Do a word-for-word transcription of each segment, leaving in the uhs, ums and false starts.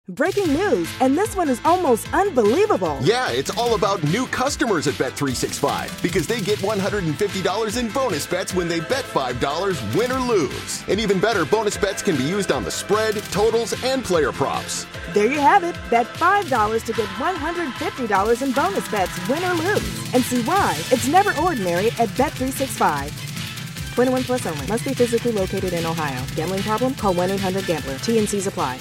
Breaking news, and this one is almost unbelievable. Yeah, it's all about new customers at Bet three sixty-five because they get one hundred fifty dollars in bonus bets when they bet five dollars, win or lose. And even better, bonus bets can be used on the spread, totals, and player props. There you have it. Bet five dollars to get one hundred fifty dollars in bonus bets, win or lose. And see why it's never ordinary at Bet three sixty-five. twenty-one plus only. Must be physically located in Ohio. Gambling problem? Call one eight hundred gambler. T N Cs apply.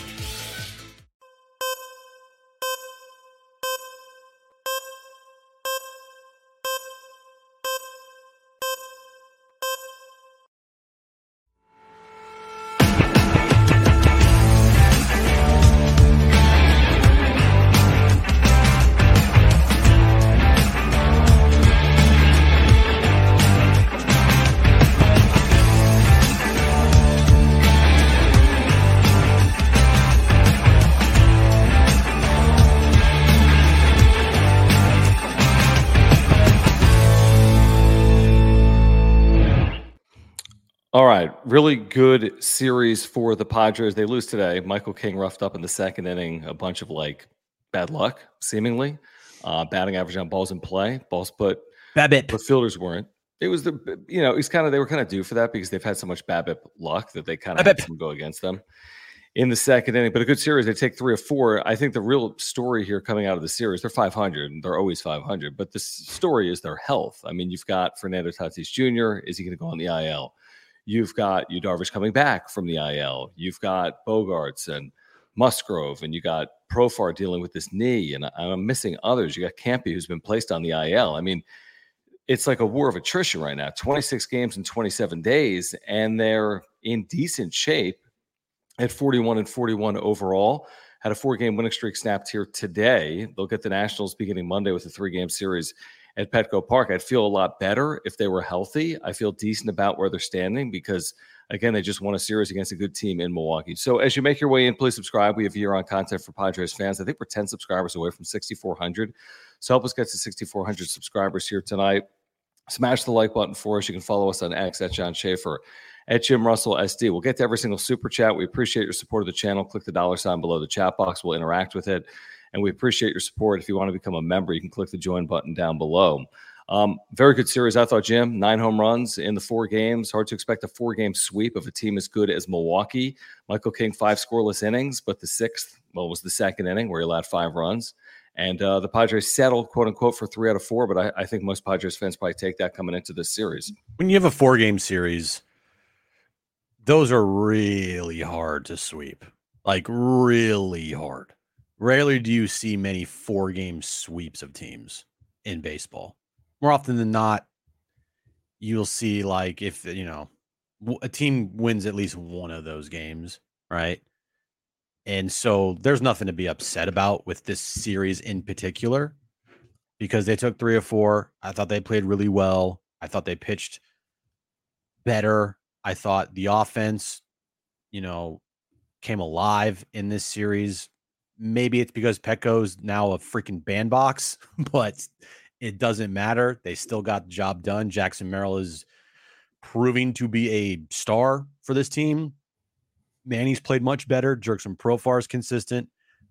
All right, really good series for the Padres. They lose today. Michael King roughed up in the second inning, a bunch of like bad luck, seemingly. Uh, batting average on balls in play, balls put, BABIP. but fielders weren't. It was the, you know, he's kind of, they were kind of due for that because they've had so much BABIP luck that they kind of had some go against them in the second inning. But a good series. They take three or four. I think the real story here coming out of the series, they're five hundred, and they're always five hundred. But the story is their health. I mean, you've got Fernando Tatis Junior Is he going to go on the I L? You've got Yu Darvish coming back from the I L. You've got Bogarts and Musgrove, and you got Profar dealing with this knee, and I'm missing others. You got Campy, who's been placed on the I L. I mean, it's like a war of attrition right now. twenty-six games in twenty-seven days, and they're in decent shape at forty-one and forty-one overall. Had a four-game winning streak snapped here today. They'll get the Nationals beginning Monday with a three-game series at Petco Park. I'd feel a lot better if they were healthy. I feel decent about where they're standing because, again, they just won a series against a good team in Milwaukee. So as you make your way in, please subscribe. We have year-round content for Padres fans. I think we're ten subscribers away from sixty-four hundred. So help us get to sixty-four hundred subscribers here tonight. Smash the like button for us. You can follow us on X at John Schaefer, at Jim Russell S D. We'll get to every single super chat. We appreciate your support of the channel. Click the dollar sign below the chat box. We'll interact with it. And we appreciate your support. If you want to become a member, you can click the join button down below. Um, very good series, I thought, Jim. Nine home runs in the four games. Hard to expect a four-game sweep of a team as good as Milwaukee. Michael King, five scoreless innings, but the sixth, well, was the second inning where he allowed five runs. And uh, the Padres settled, quote-unquote, for three out of four, but I, I think most Padres fans probably take that coming into this series. When you have a four-game series, those are really hard to sweep. Like, really hard. Rarely do you see many four-game sweeps of teams in baseball. More often than not, you'll see, like, if, you know, a team wins at least one of those games, right? And so there's nothing to be upset about with this series in particular because they took three or four. I thought they played really well. I thought they pitched better. I thought the offense, you know, came alive in this series. Maybe it's because Petco's now a freaking bandbox, but it doesn't matter. They still got the job done. Jackson Merrill is proving to be a star for this team. Manny's played much better. Jurickson Profar is consistent.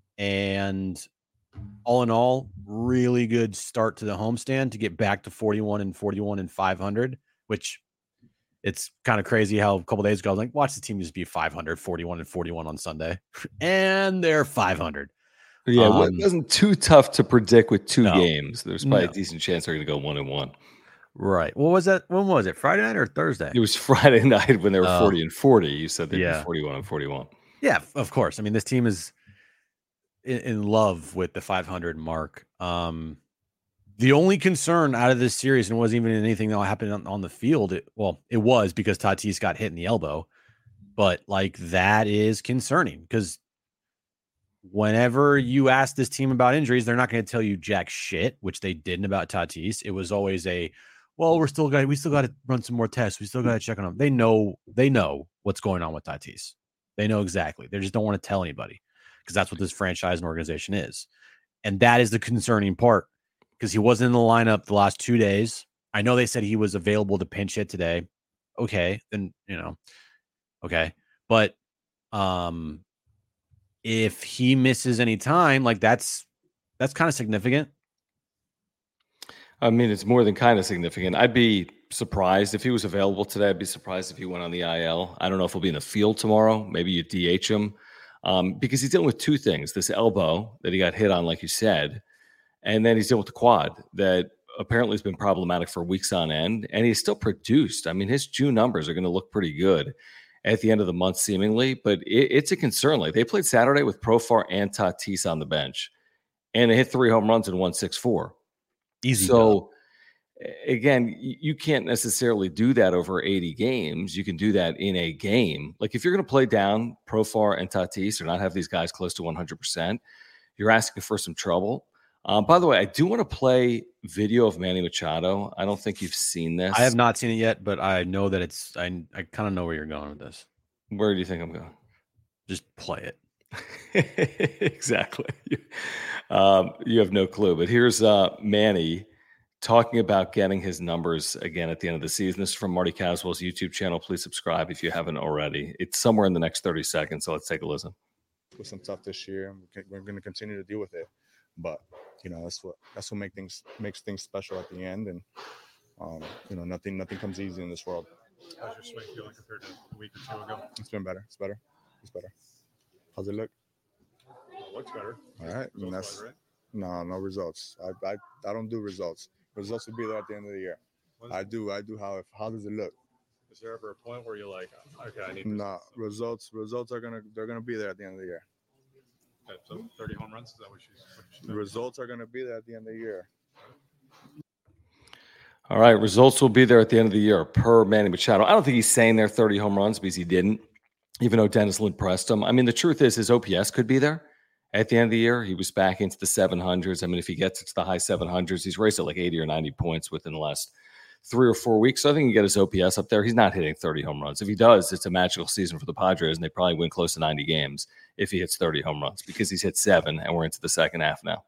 And all in all, really good start to the homestand to get back to forty-one and forty-one and five hundred, which it's kind of crazy how a couple days ago I was like, watch the team just be five hundred, forty-one and forty-one on Sunday. And they're five hundred. Yeah, um, it wasn't too tough to predict with two no, games. There's probably no. a decent chance they're going to go one and one. Right. What was that? When was it? Friday night or Thursday? It was Friday night when they were Oh. forty and forty. You said they'd Yeah. be forty-one and forty-one. Yeah, of course. I mean, this team is in, in love with the five hundred mark. Um, the only concern out of this series, and wasn't even anything that happened on, on the field. It, well, it was because Tatis got hit in the elbow, but like that is concerning because whenever you ask this team about injuries, they're not going to tell you jack shit, which they didn't about Tatis. It was always a, well, we're still got, we still got to run some more tests. We still got to check on them. They know, they know what's going on with Tatis. They know exactly. They just don't want to tell anybody because that's what this franchise and organization is. And that is the concerning part because he wasn't in the lineup the last two days. I know they said he was available to pinch hit today. Okay. Then, you know, okay. But, um, if he misses any time, like that's that's kind of significant. I mean, it's more than kind of significant. I'd be surprised if he was available today. I'd be surprised if he went on the I L. I don't know if he'll be in the field tomorrow. Maybe you D H him um, because he's dealing with two things: this elbow that he got hit on, like you said, and then he's dealing with the quad that apparently has been problematic for weeks on end. And he's still produced. I mean, his June numbers are going to look pretty good at the end of the month, seemingly. But it, it's a concern. Like they played Saturday with Profar and Tatis on the bench, and they hit three home runs and won six four. Easy. So, again, you can't necessarily do that over eighty games. You can do that in a game. Like if you're going to play down Profar and Tatis or not have these guys close to one hundred percent, you're asking for some trouble. Um, by the way, I do want to play video of Manny Machado. I don't think you've seen this. I have not seen it yet, but I know that it's, I, I kind of know where you're going with this. Where do you think I'm going? Just play it. Exactly. Um, you have no clue, but here's uh, Manny talking about getting his numbers again at the end of the season. This is from Marty Caswell's YouTube channel. Please subscribe if you haven't already. It's somewhere in the next thirty seconds, so let's take a listen. With some stuff this year, we're going to continue to deal with it, but you know that's what that's what make things makes things special at the end, and um, you know nothing nothing comes easy in this world. How's your swing feeling compared to a week or two ago? It's been better. It's better. It's better. How's it look? It looks better. All right. And that's, better, right? No, no results. I, I I don't do results. Results will be there at the end of the year. What's I do. I do. How how does it look? Is there ever a point where you're like, okay, I need? No nah, results. Results are gonna they're gonna be there at the end of the year. Okay, so thirty home runs. Is that what she's? What she's the results are gonna be there at the end of the year. All right, results will be there at the end of the year per Manny Machado. I don't think he's saying there thirty home runs because he didn't, even though Dennis Lin pressed him. I mean, the truth is his O P S could be there at the end of the year. He was back into the seven hundreds. I mean, if he gets to the high seven hundreds, he's raced at like eighty or ninety points within the last three or four weeks. So I think he can get his O P S up there. He's not hitting thirty home runs. If he does, it's a magical season for the Padres, and they probably win close to ninety games if he hits thirty home runs because he's hit seven, and we're into the second half now.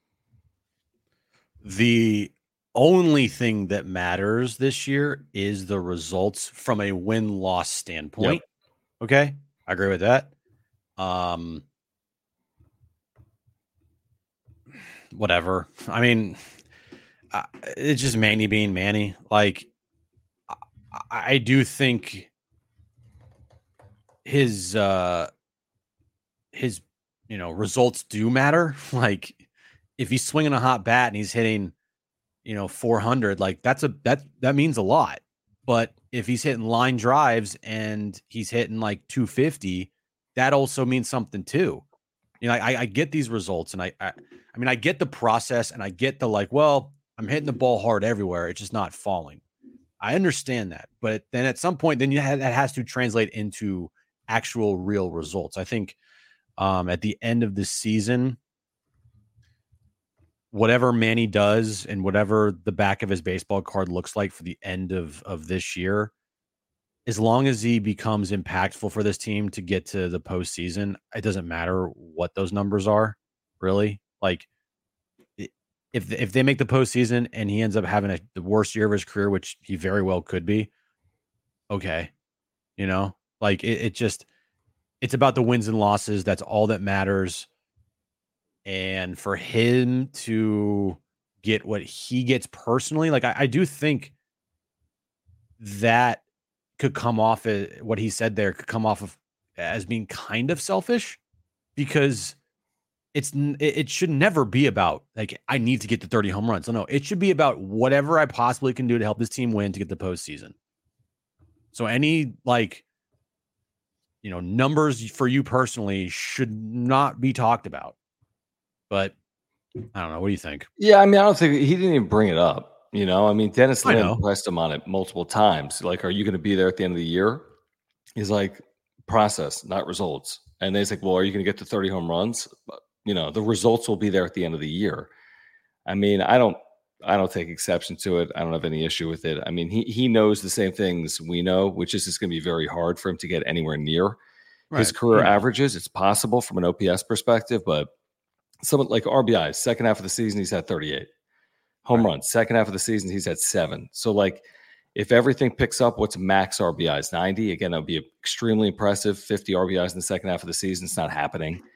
The only thing that matters this year is the results from a win-loss standpoint. Yep. Okay, I agree with that. Um, whatever. I mean, uh, it's just Manny being Manny. Like, I, I do think his uh, his you know results do matter. Like, if he's swinging a hot bat and he's hitting, you know, four hundred, like that's a that that means a lot. But if he's hitting line drives and he's hitting like two fifty, that also means something too. You know, I, I get these results, and I, I I mean I get the process, and I get the like, well, I'm hitting the ball hard everywhere, it's just not falling. I understand that, but then at some point, then you have, that has to translate into actual real results. I think um, at the end of the season, whatever Manny does and whatever the back of his baseball card looks like for the end of, of this year, as long as he becomes impactful for this team to get to the postseason, it doesn't matter what those numbers are, really. Like, if if they make the postseason and he ends up having a, the worst year of his career, which he very well could be, okay. You know, like it, it just, it's about the wins and losses. That's all that matters. And for him to get what he gets personally, like I, I do think that could come off as what he said there could come off of as being kind of selfish, because it's it, it should never be about like I need to get to thirty home runs. No, no, it should be about whatever I possibly can do to help this team win to get the postseason. So any like you know numbers for you personally should not be talked about. But I don't know. What do you think? Yeah, I mean, I don't think he didn't even bring it up. You know, I mean, Dennis Lin pressed him on it multiple times. Like, are you going to be there at the end of the year? He's like, process, not results. And then he's like, well, are you going to get to thirty home runs? You know, the results will be there at the end of the year. I mean, I don't, I don't take exception to it. I don't have any issue with it. I mean, he he knows the same things we know, which is it's going to be very hard for him to get anywhere near right. his career yeah. averages. It's possible from an O P S perspective, but someone like R B Is, second half of the season, he's had thirty-eight. Home right. runs, second half of the season, he's had seven. So, like, if everything picks up, what's max R B Is? ninety. Again, that would be extremely impressive. fifty R B Is in the second half of the season. It's not happening.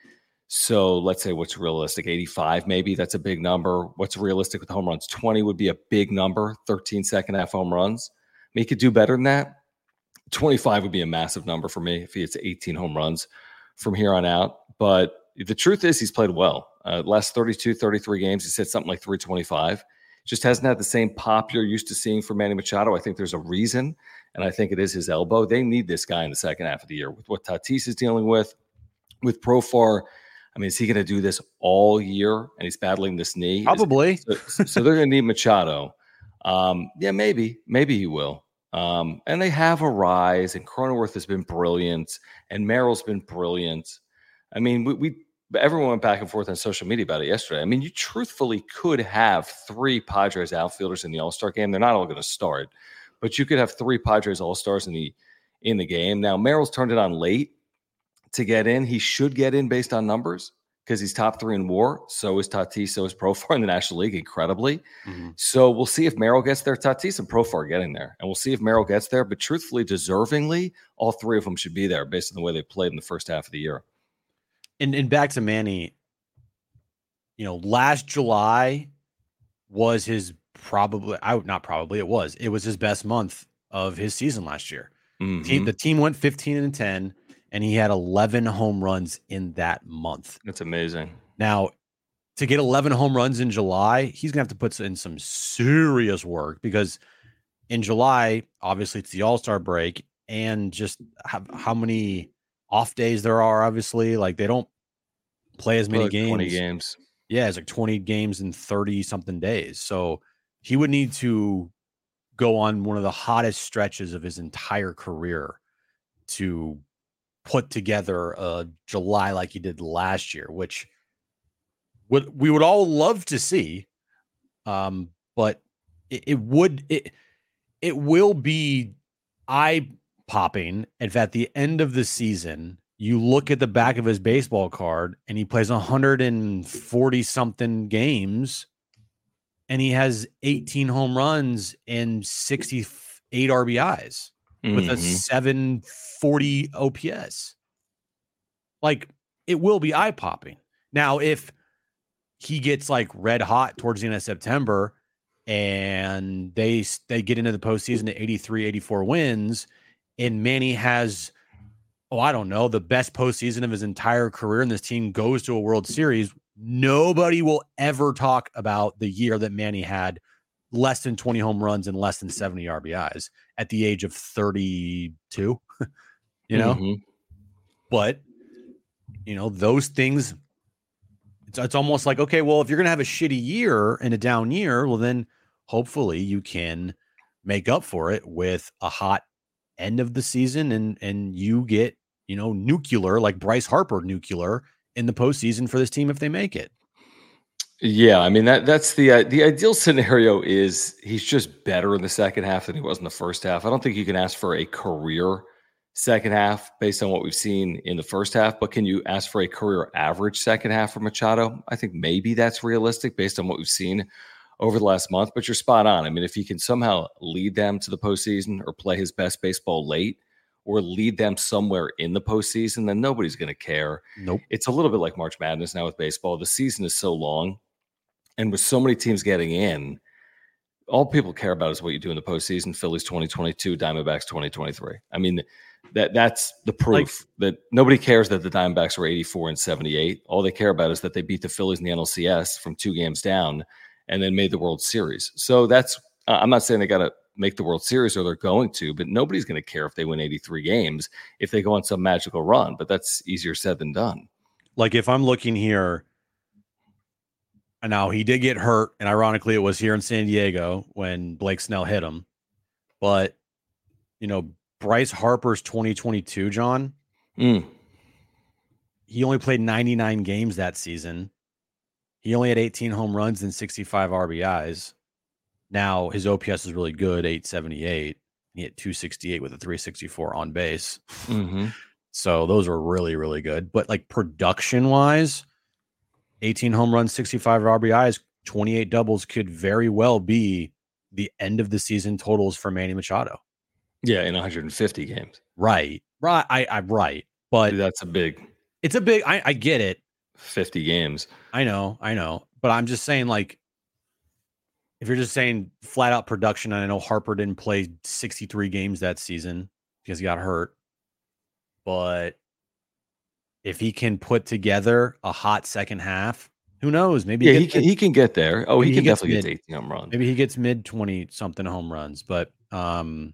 So let's say what's realistic, eighty-five maybe. That's a big number. What's realistic with home runs? twenty would be a big number, thirteen second half home runs. I mean, he could do better than that. twenty-five would be a massive number for me if he hits eighteen home runs from here on out. But the truth is he's played well. Uh, last thirty-two, thirty-three games, he's hit something like three twenty-five. Just hasn't had the same pop you're used to seeing from Manny Machado. I think there's a reason, and I think it is his elbow. They need this guy in the second half of the year with what Tatis is dealing with, with Profar. I mean, is he going to do this all year? And he's battling this knee. Probably. So, so they're going to need Machado. Um, yeah, maybe. Maybe he will. Um, and they have a rise, and Cronenworth has been brilliant, and Merrill's been brilliant. I mean, we, we everyone went back and forth on social media about it yesterday. I mean, you truthfully could have three Padres outfielders in the All-Star game. They're not all going to start, but you could have three Padres All-Stars in the in the game. Now, Merrill's turned it on late to get in. He should get in based on numbers because he's top three in WAR. So is Tatis. So is Profar in the National League, incredibly. Mm-hmm. So we'll see if Merrill gets there. Tatis and Profar are getting there, and we'll see if Merrill gets there. But truthfully, deservingly, all three of them should be there based on the way they played in the first half of the year. And, and back to Manny, you know, last July was his probably, I not probably, it was, it was his best month of his season last year. Mm-hmm. Team, the team went fifteen and ten, and he had eleven home runs in that month. That's amazing. Now, to get eleven home runs in July, he's going to have to put in some serious work because in July, obviously, it's the All-Star break, and just how, how many off days there are, obviously. Like, they don't play as many like games. twenty games. Yeah, it's like twenty games in thirty-something days. So he would need to go on one of the hottest stretches of his entire career to put together a July like he did last year, which would we would all love to see. Um, but it, it would it it will be eye popping if at the end of the season you look at the back of his baseball card and he plays one hundred forty something games and he has eighteen home runs and sixty-eight R B Is mm-hmm. with a seven forty O P S. Like, it will be eye popping. Now, if he gets like red hot towards the end of September and they they get into the postseason at eighty-three, eighty-four wins, and Manny has, oh, I don't know, the best postseason of his entire career, and this team goes to a World Series, nobody will ever talk about the year that Manny had less than twenty home runs and less than seventy R B Is at the age of thirty-two, you know? Mm-hmm. But, you know, those things, it's, it's almost like, okay, well, if you're going to have a shitty year and a down year, well, then hopefully you can make up for it with a hot end of the season, and and you get, you know, nuclear, like Bryce Harper nuclear in the postseason for this team if they make it. Yeah, I mean that that's the uh, the ideal scenario is he's just better in the second half than he was in the first half. I don't think you can ask for a career second half based on what we've seen in the first half, but can you ask for a career average second half for Machado? I think maybe that's realistic based on what we've seen over the last month, but you're spot on. I mean, if he can somehow lead them to the postseason or play his best baseball late or lead them somewhere in the postseason, then nobody's going to care. Nope. It's a little bit like March Madness now with baseball. The season is so long, and with so many teams getting in, all people care about is what you do in the postseason. Phillies twenty twenty-two, Diamondbacks twenty twenty-three. I mean, that that's the proof like, that nobody cares that the Diamondbacks were eighty-four and seventy-eight. All they care about is that they beat the Phillies in the N L C S from two games down and then made the World Series. So that's, uh, I'm not saying they got to make the World Series or they're going to, but nobody's going to care if they win eighty-three games if they go on some magical run. But that's easier said than done. Like if I'm looking here, and now he did get hurt, and ironically it was here in San Diego when Blake Snell hit him. But, you know, Bryce Harper's twenty twenty-two, John, mm. he only played ninety-nine games that season. He only had eighteen home runs and sixty-five R B Is. Now his O P S is really good, eight seventy-eight. He hit two sixty-eight with a three sixty-four on base. Mm-hmm. So those are really, really good. But like production wise, eighteen home runs, sixty-five R B Is, twenty-eight doubles could very well be the end of the season totals for Manny Machado. Yeah, in one hundred fifty games. Right. Right. I, I'm right. But that's a big. It's a big. I, I get it. fifty games. I know, I know. But I'm just saying, like, if you're just saying flat out production, and I know Harper didn't play sixty-three games that season because he got hurt, but if he can put together a hot second half, who knows? Maybe yeah, he, he can. Mid, he can get there. Oh, he can he definitely mid, get to eighteen home runs. Maybe he gets mid twenty something home runs, but um,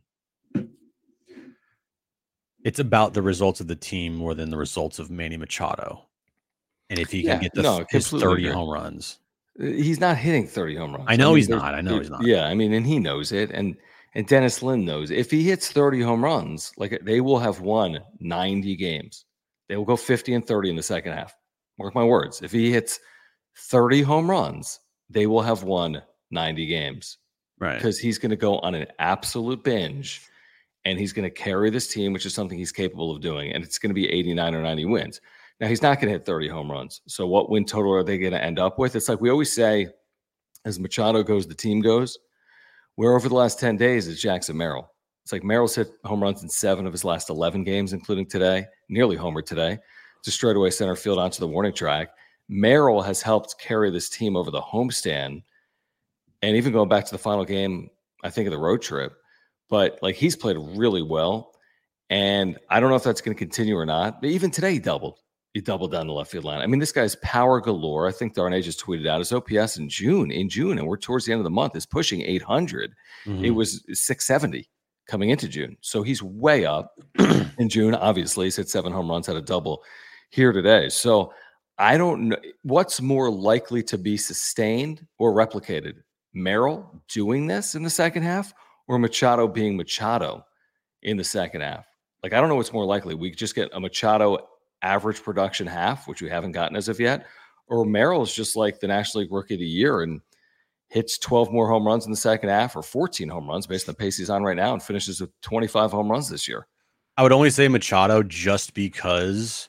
it's about the results of the team more than the results of Manny Machado. And if he can yeah, get the no, his thirty agree. home runs, he's not hitting thirty home runs. I know I mean, he's not. I know he's not. Yeah, I mean, and he knows it, and and Dennis Lin knows it. If he hits thirty home runs, like they will have won ninety games. They will go fifty and thirty in the second half. Mark my words. If he hits thirty home runs, they will have won ninety games. Right. Because he's going to go on an absolute binge, and he's going to carry this team, which is something he's capable of doing, and it's going to be eighty-nine or ninety wins. Now, he's not going to hit thirty home runs. So what win total are they going to end up with? It's like we always say, as Machado goes, the team goes. Where over the last ten days is Jackson Merrill. It's like Merrill's hit home runs in seven of his last eleven games, including today, nearly homered today, to straightaway center field onto the warning track. Merrill has helped carry this team over the homestand, and even going back to the final game, I think, of the road trip. But like he's played really well, and I don't know if that's going to continue or not. But even today, he doubled. He doubled down the left field line. I mean, this guy's power galore. I think Darnay just tweeted out his O P S in June, in June, and we're towards the end of the month, is pushing eight hundred. Mm-hmm. It was six seventy coming into June. So he's way up in June. Obviously, he's hit seven home runs, had a double here today. So I don't know what's more likely to be sustained or replicated. Merrill doing this in the second half, or Machado being Machado in the second half? Like, I don't know what's more likely. We just get a Machado average production half, which we haven't gotten as of yet, or Merrill is just like the National League Rookie of the Year and hits twelve more home runs in the second half, or fourteen home runs based on the pace he's on right now, and finishes with twenty-five home runs this year. I would only say Machado just because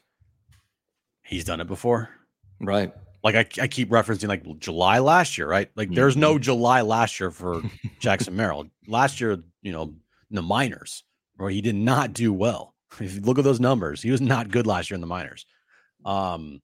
he's done it before. Right. Like I, I keep referencing like July last year, right? Like mm-hmm. there's no July last year for Jackson Merrill. Last year, you know, in the minors, where he did not do well. If you look at those numbers, he was not good last year in the minors. Um,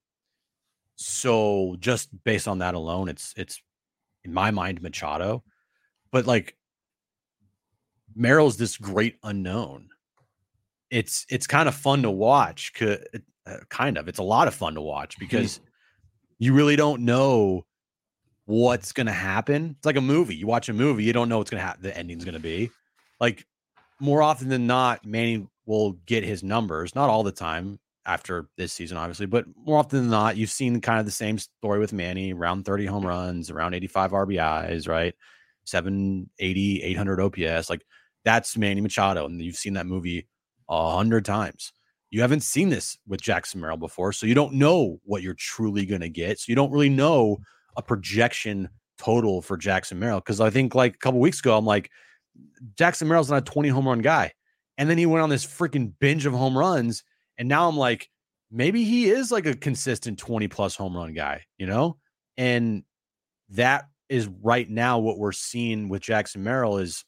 so just based on that alone, it's it's in my mind Machado, but like Merrill's this great unknown. It's it's kind of fun to watch. Uh, kind of, it's a lot of fun to watch because you really don't know what's going to happen. It's like a movie. You watch a movie, you don't know what's going to happen. The ending's going to be like more often than not, Manny will get his numbers, not all the time after this season, obviously, but more often than not, you've seen kind of the same story with Manny, around thirty home runs, around eighty-five R B Is, right? seven eighty, eight hundred O P S. Like that's Manny Machado. And you've seen that movie a hundred times. You haven't seen this with Jackson Merrill before, so you don't know what you're truly going to get. So you don't really know a projection total for Jackson Merrill. Cause I think like a couple weeks ago, I'm like, Jackson Merrill's not a twenty home run guy. And then he went on this freaking binge of home runs. And now I'm like, maybe he is like a consistent twenty plus home run guy, you know? And that is right now what we're seeing with Jackson Merrill is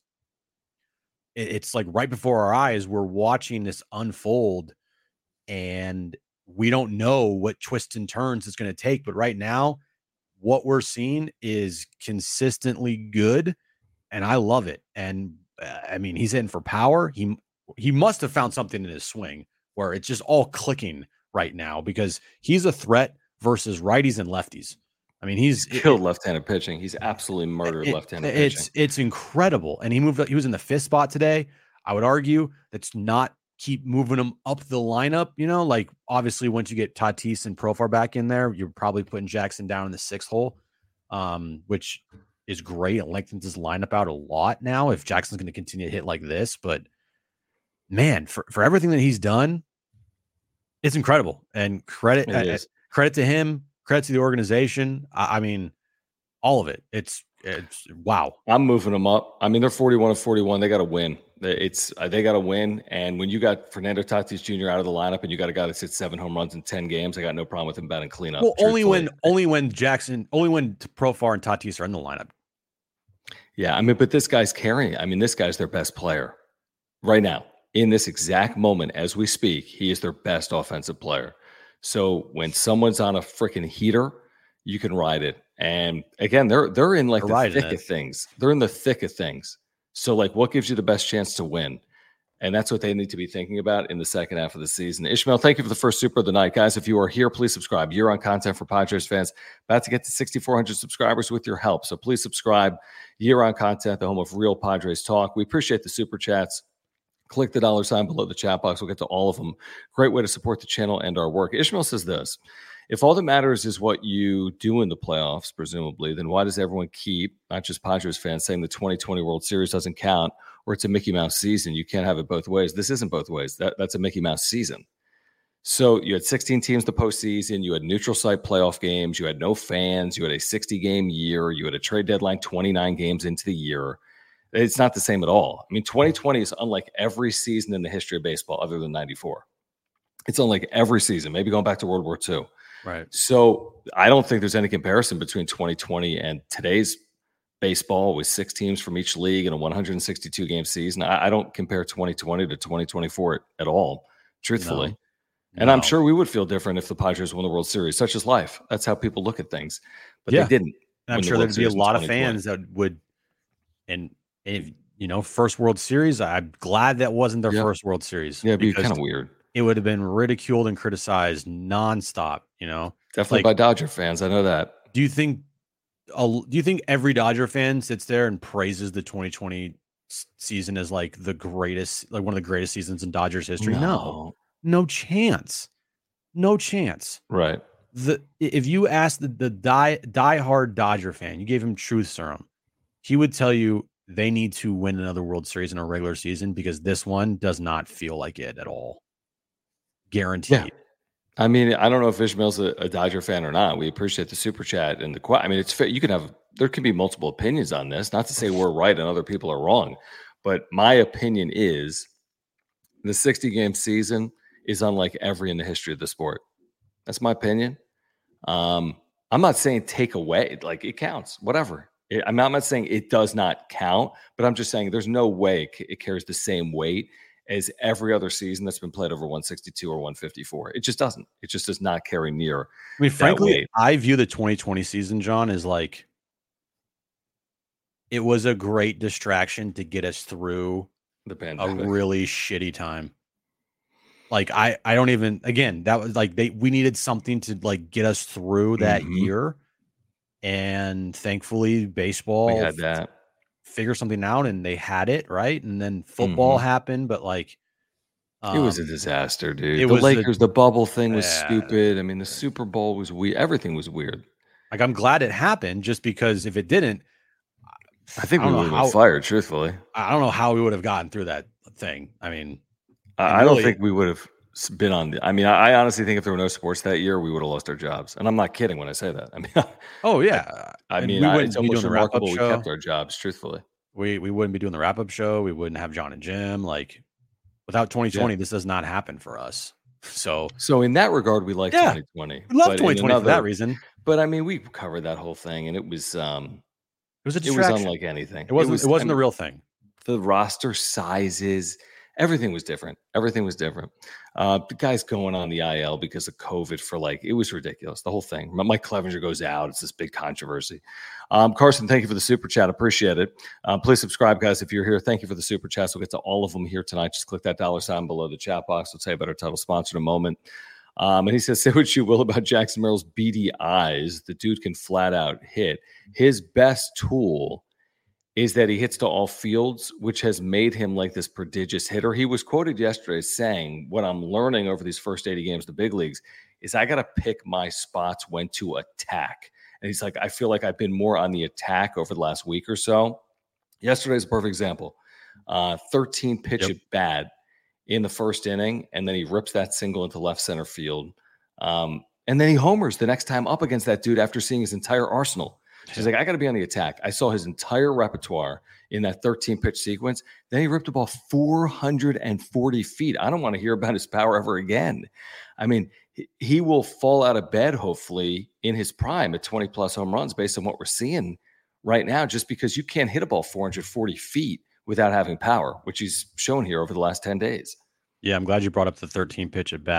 it's like right before our eyes, we're watching this unfold and we don't know what twists and turns it's going to take. But right now, what we're seeing is consistently good. And I love it. And uh, I mean, he's in for power. He, he must have found something in his swing where it's just all clicking right now because he's a threat versus righties and lefties. I mean, he's, he's killed it, left-handed pitching. He's absolutely murdered it, left-handed it's, pitching. It's incredible. And he moved, he was in the fifth spot today. I would argue that's not keep moving him up the lineup. You know, like obviously once you get Tatis and Profar back in there, you're probably putting Jackson down in the sixth hole, um, which is great. It lengthens his lineup out a lot now if Jackson's going to continue to hit like this. But man, for, for everything that he's done, it's incredible. And credit uh, credit to him, credit to the organization. I, I mean, all of it. It's it's wow. I'm moving them up. I mean, they're forty-one of forty-one. They got to win. It's uh, they got to win. And when you got Fernando Tatis Junior out of the lineup, and you got a guy that's hit seven home runs in ten games, I got no problem with him batting cleanup. Well, only when only when Jackson, only when Profar and Tatis are in the lineup. Yeah, I mean, but this guy's carrying. I mean, this guy's their best player right now. In this exact moment, as we speak, he is their best offensive player. So when someone's on a freaking heater, you can ride it. And again, they're they're in like They're the thick it. of things. They're in the thick of things. So like, what gives you the best chance to win? And that's what they need to be thinking about in the second half of the season. Ishmael, thank you for the first super of the night. Guys, if you are here, please subscribe. Year on content for Padres fans. About to get to sixty-four hundred subscribers with your help. So please subscribe. Year on content, the home of real Padres talk. We appreciate the super chats. Click the dollar sign below the chat box. We'll get to all of them. Great way to support the channel and our work. Ishmael says this: if all that matters is what you do in the playoffs, presumably, then why does everyone keep, not just Padres fans, saying the twenty twenty World Series doesn't count or it's a Mickey Mouse season? You can't have it both ways. This isn't both ways. That, that's a Mickey Mouse season. So you had sixteen teams the postseason. You had neutral site playoff games. You had no fans. You had a sixty-game year. You had a trade deadline twenty-nine games into the year. It's not the same at all. I mean, twenty twenty is unlike every season in the history of baseball other than ninety-four. It's unlike every season, maybe going back to World War Two. Right. So I don't think there's any comparison between twenty twenty and today's baseball with six teams from each league in a one hundred sixty-two game season. I, I don't compare twenty twenty to twenty twenty-four at all, truthfully. No. And no. I'm sure we would feel different if the Padres won the World Series. Such is life. That's how people look at things. But yeah. they didn't. And I'm sure there'd be a lot of fans that would, and if you know, first World Series, I'm glad that wasn't their yeah. first World Series. Yeah, it'd be kind of weird. It would have been ridiculed and criticized nonstop, you know. Definitely like, by Dodger fans. I know that. Do you think uh, do you think every Dodger fan sits there and praises the twenty twenty season as like the greatest, like one of the greatest seasons in Dodgers history? No. No, no chance. No chance. Right. The if you ask the, the die diehard Dodger fan, you gave him truth serum, he would tell you they need to win another World Series in a regular season because this one does not feel like it at all. Guaranteed. Yeah. I mean, I don't know if Ishmael's a, a Dodger fan or not. We appreciate the super chat and the. I mean, it's fair. You can have. There can be multiple opinions on this. Not to say we're right and other people are wrong, but my opinion is the sixty game season is unlike every in the history of the sport. That's my opinion. Um, I'm not saying take away, like it counts, whatever. It, I'm, not, I'm not saying it does not count, but I'm just saying there's no way it, it carries the same weight as every other season that's been played over one sixty-two or one fifty-four. It just doesn't. It just does not carry near. I mean, frankly, I view the twenty twenty season, John, as like it was a great distraction to get us through the pandemic. A really shitty time. Like I, I don't even. Again, that was like they. We needed something to like get us through that mm-hmm. year, and thankfully, baseball we had that. Figure something out, and they had it right. And then football mm-hmm. happened, but like um, it was a disaster, dude. It the was Lakers, a, the bubble thing was yeah. stupid. I mean, the Super Bowl was weird. Everything was weird. Like I'm glad it happened, just because if it didn't, I think I we would have been fired. Truthfully, I don't know how we would have gotten through that thing. I mean. I really, don't think we would have been on the. I mean, I, I honestly think if there were no sports that year, we would have lost our jobs. And I'm not kidding when I say that. I mean, oh yeah. I, I mean, I, it's almost remarkable we kept our jobs. Truthfully, we we wouldn't be doing the wrap up show. We wouldn't have John and Jim. Like without twenty twenty, yeah. this does not happen for us. So, so in that regard, we like yeah, twenty twenty. We love twenty twenty another, for that reason. But I mean, we covered that whole thing, and it was um, it was a distraction. It was unlike anything. It wasn't. It, was, it wasn't I mean, a real thing. The roster sizes. Everything was different. Everything was different. Uh, the guys going on the I L because of COVID for like, it was ridiculous. The whole thing. Mike Clevenger goes out. It's this big controversy. Um, Carson, thank you for the super chat. Appreciate it. Um, please subscribe, guys, if you're here. Thank you for the super chats. We'll get to all of them here tonight. Just click that dollar sign below the chat box. We'll tell you about our title sponsor in a moment. Um, and he says, say what you will about Jackson Merrill's beady eyes. The dude can flat out hit. His best tool is that he hits to all fields, which has made him like this prodigious hitter. He was quoted yesterday as saying, what I'm learning over these first eighty games, the big leagues, is I got to pick my spots when to attack. And he's like, I feel like I've been more on the attack over the last week or so. Yesterday's a perfect example. Uh, thirteen pitch yep. at bat in the first inning, and then he rips that single into left center field. Um, and then he homers the next time up against that dude after seeing his entire arsenal. She's like, I got to be on the attack. I saw his entire repertoire in that thirteen pitch sequence. Then he ripped the ball four hundred forty feet. I don't want to hear about his power ever again. I mean, he will fall out of bed, hopefully, in his prime at twenty plus home runs based on what we're seeing right now, just because you can't hit a ball four hundred forty feet without having power, which he's shown here over the last ten days. Yeah, I'm glad you brought up the thirteen pitch at bat.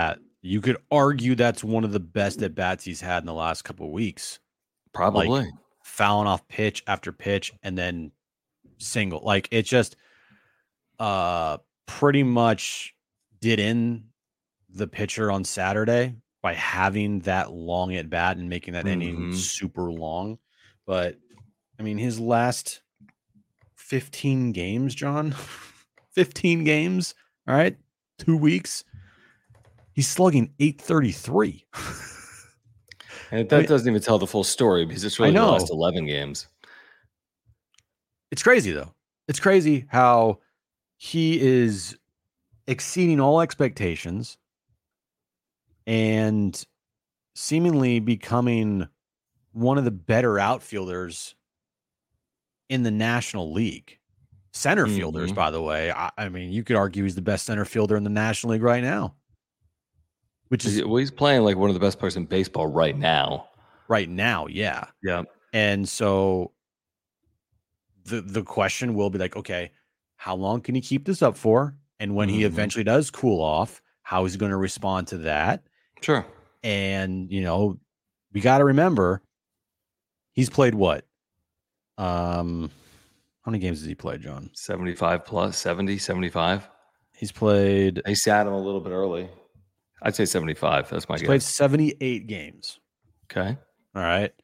You could argue that's one of the best at bats he's had in the last couple of weeks. Probably like, fouling off pitch after pitch and then single. Like it just uh pretty much did in the pitcher on Saturday by having that long at bat and making that mm-hmm. inning super long. But I mean, his last fifteen games, John, fifteen games. All right. Two weeks. He's slugging eight thirty-three. And that I mean, doesn't even tell the full story because it's really the last eleven games. It's crazy, though. It's crazy how he is exceeding all expectations and seemingly becoming one of the better outfielders in the National League. Center mm-hmm. fielders, by the way. I, I mean, you could argue he's the best center fielder in the National League right now. Which is well, he's playing like one of the best players in baseball right now. Right now, yeah. Yeah. And so the the question will be like, okay, how long can he keep this up for? And when mm-hmm. he eventually does cool off, how is he going to respond to that? Sure. And, you know, we got to remember he's played what? Um, how many games has he played, John? seventy-five plus, seventy, seventy-five. He's played. They sat him a little bit early. I'd say seventy-five. That's my He's guess. Played seventy-eight games. Okay. All right.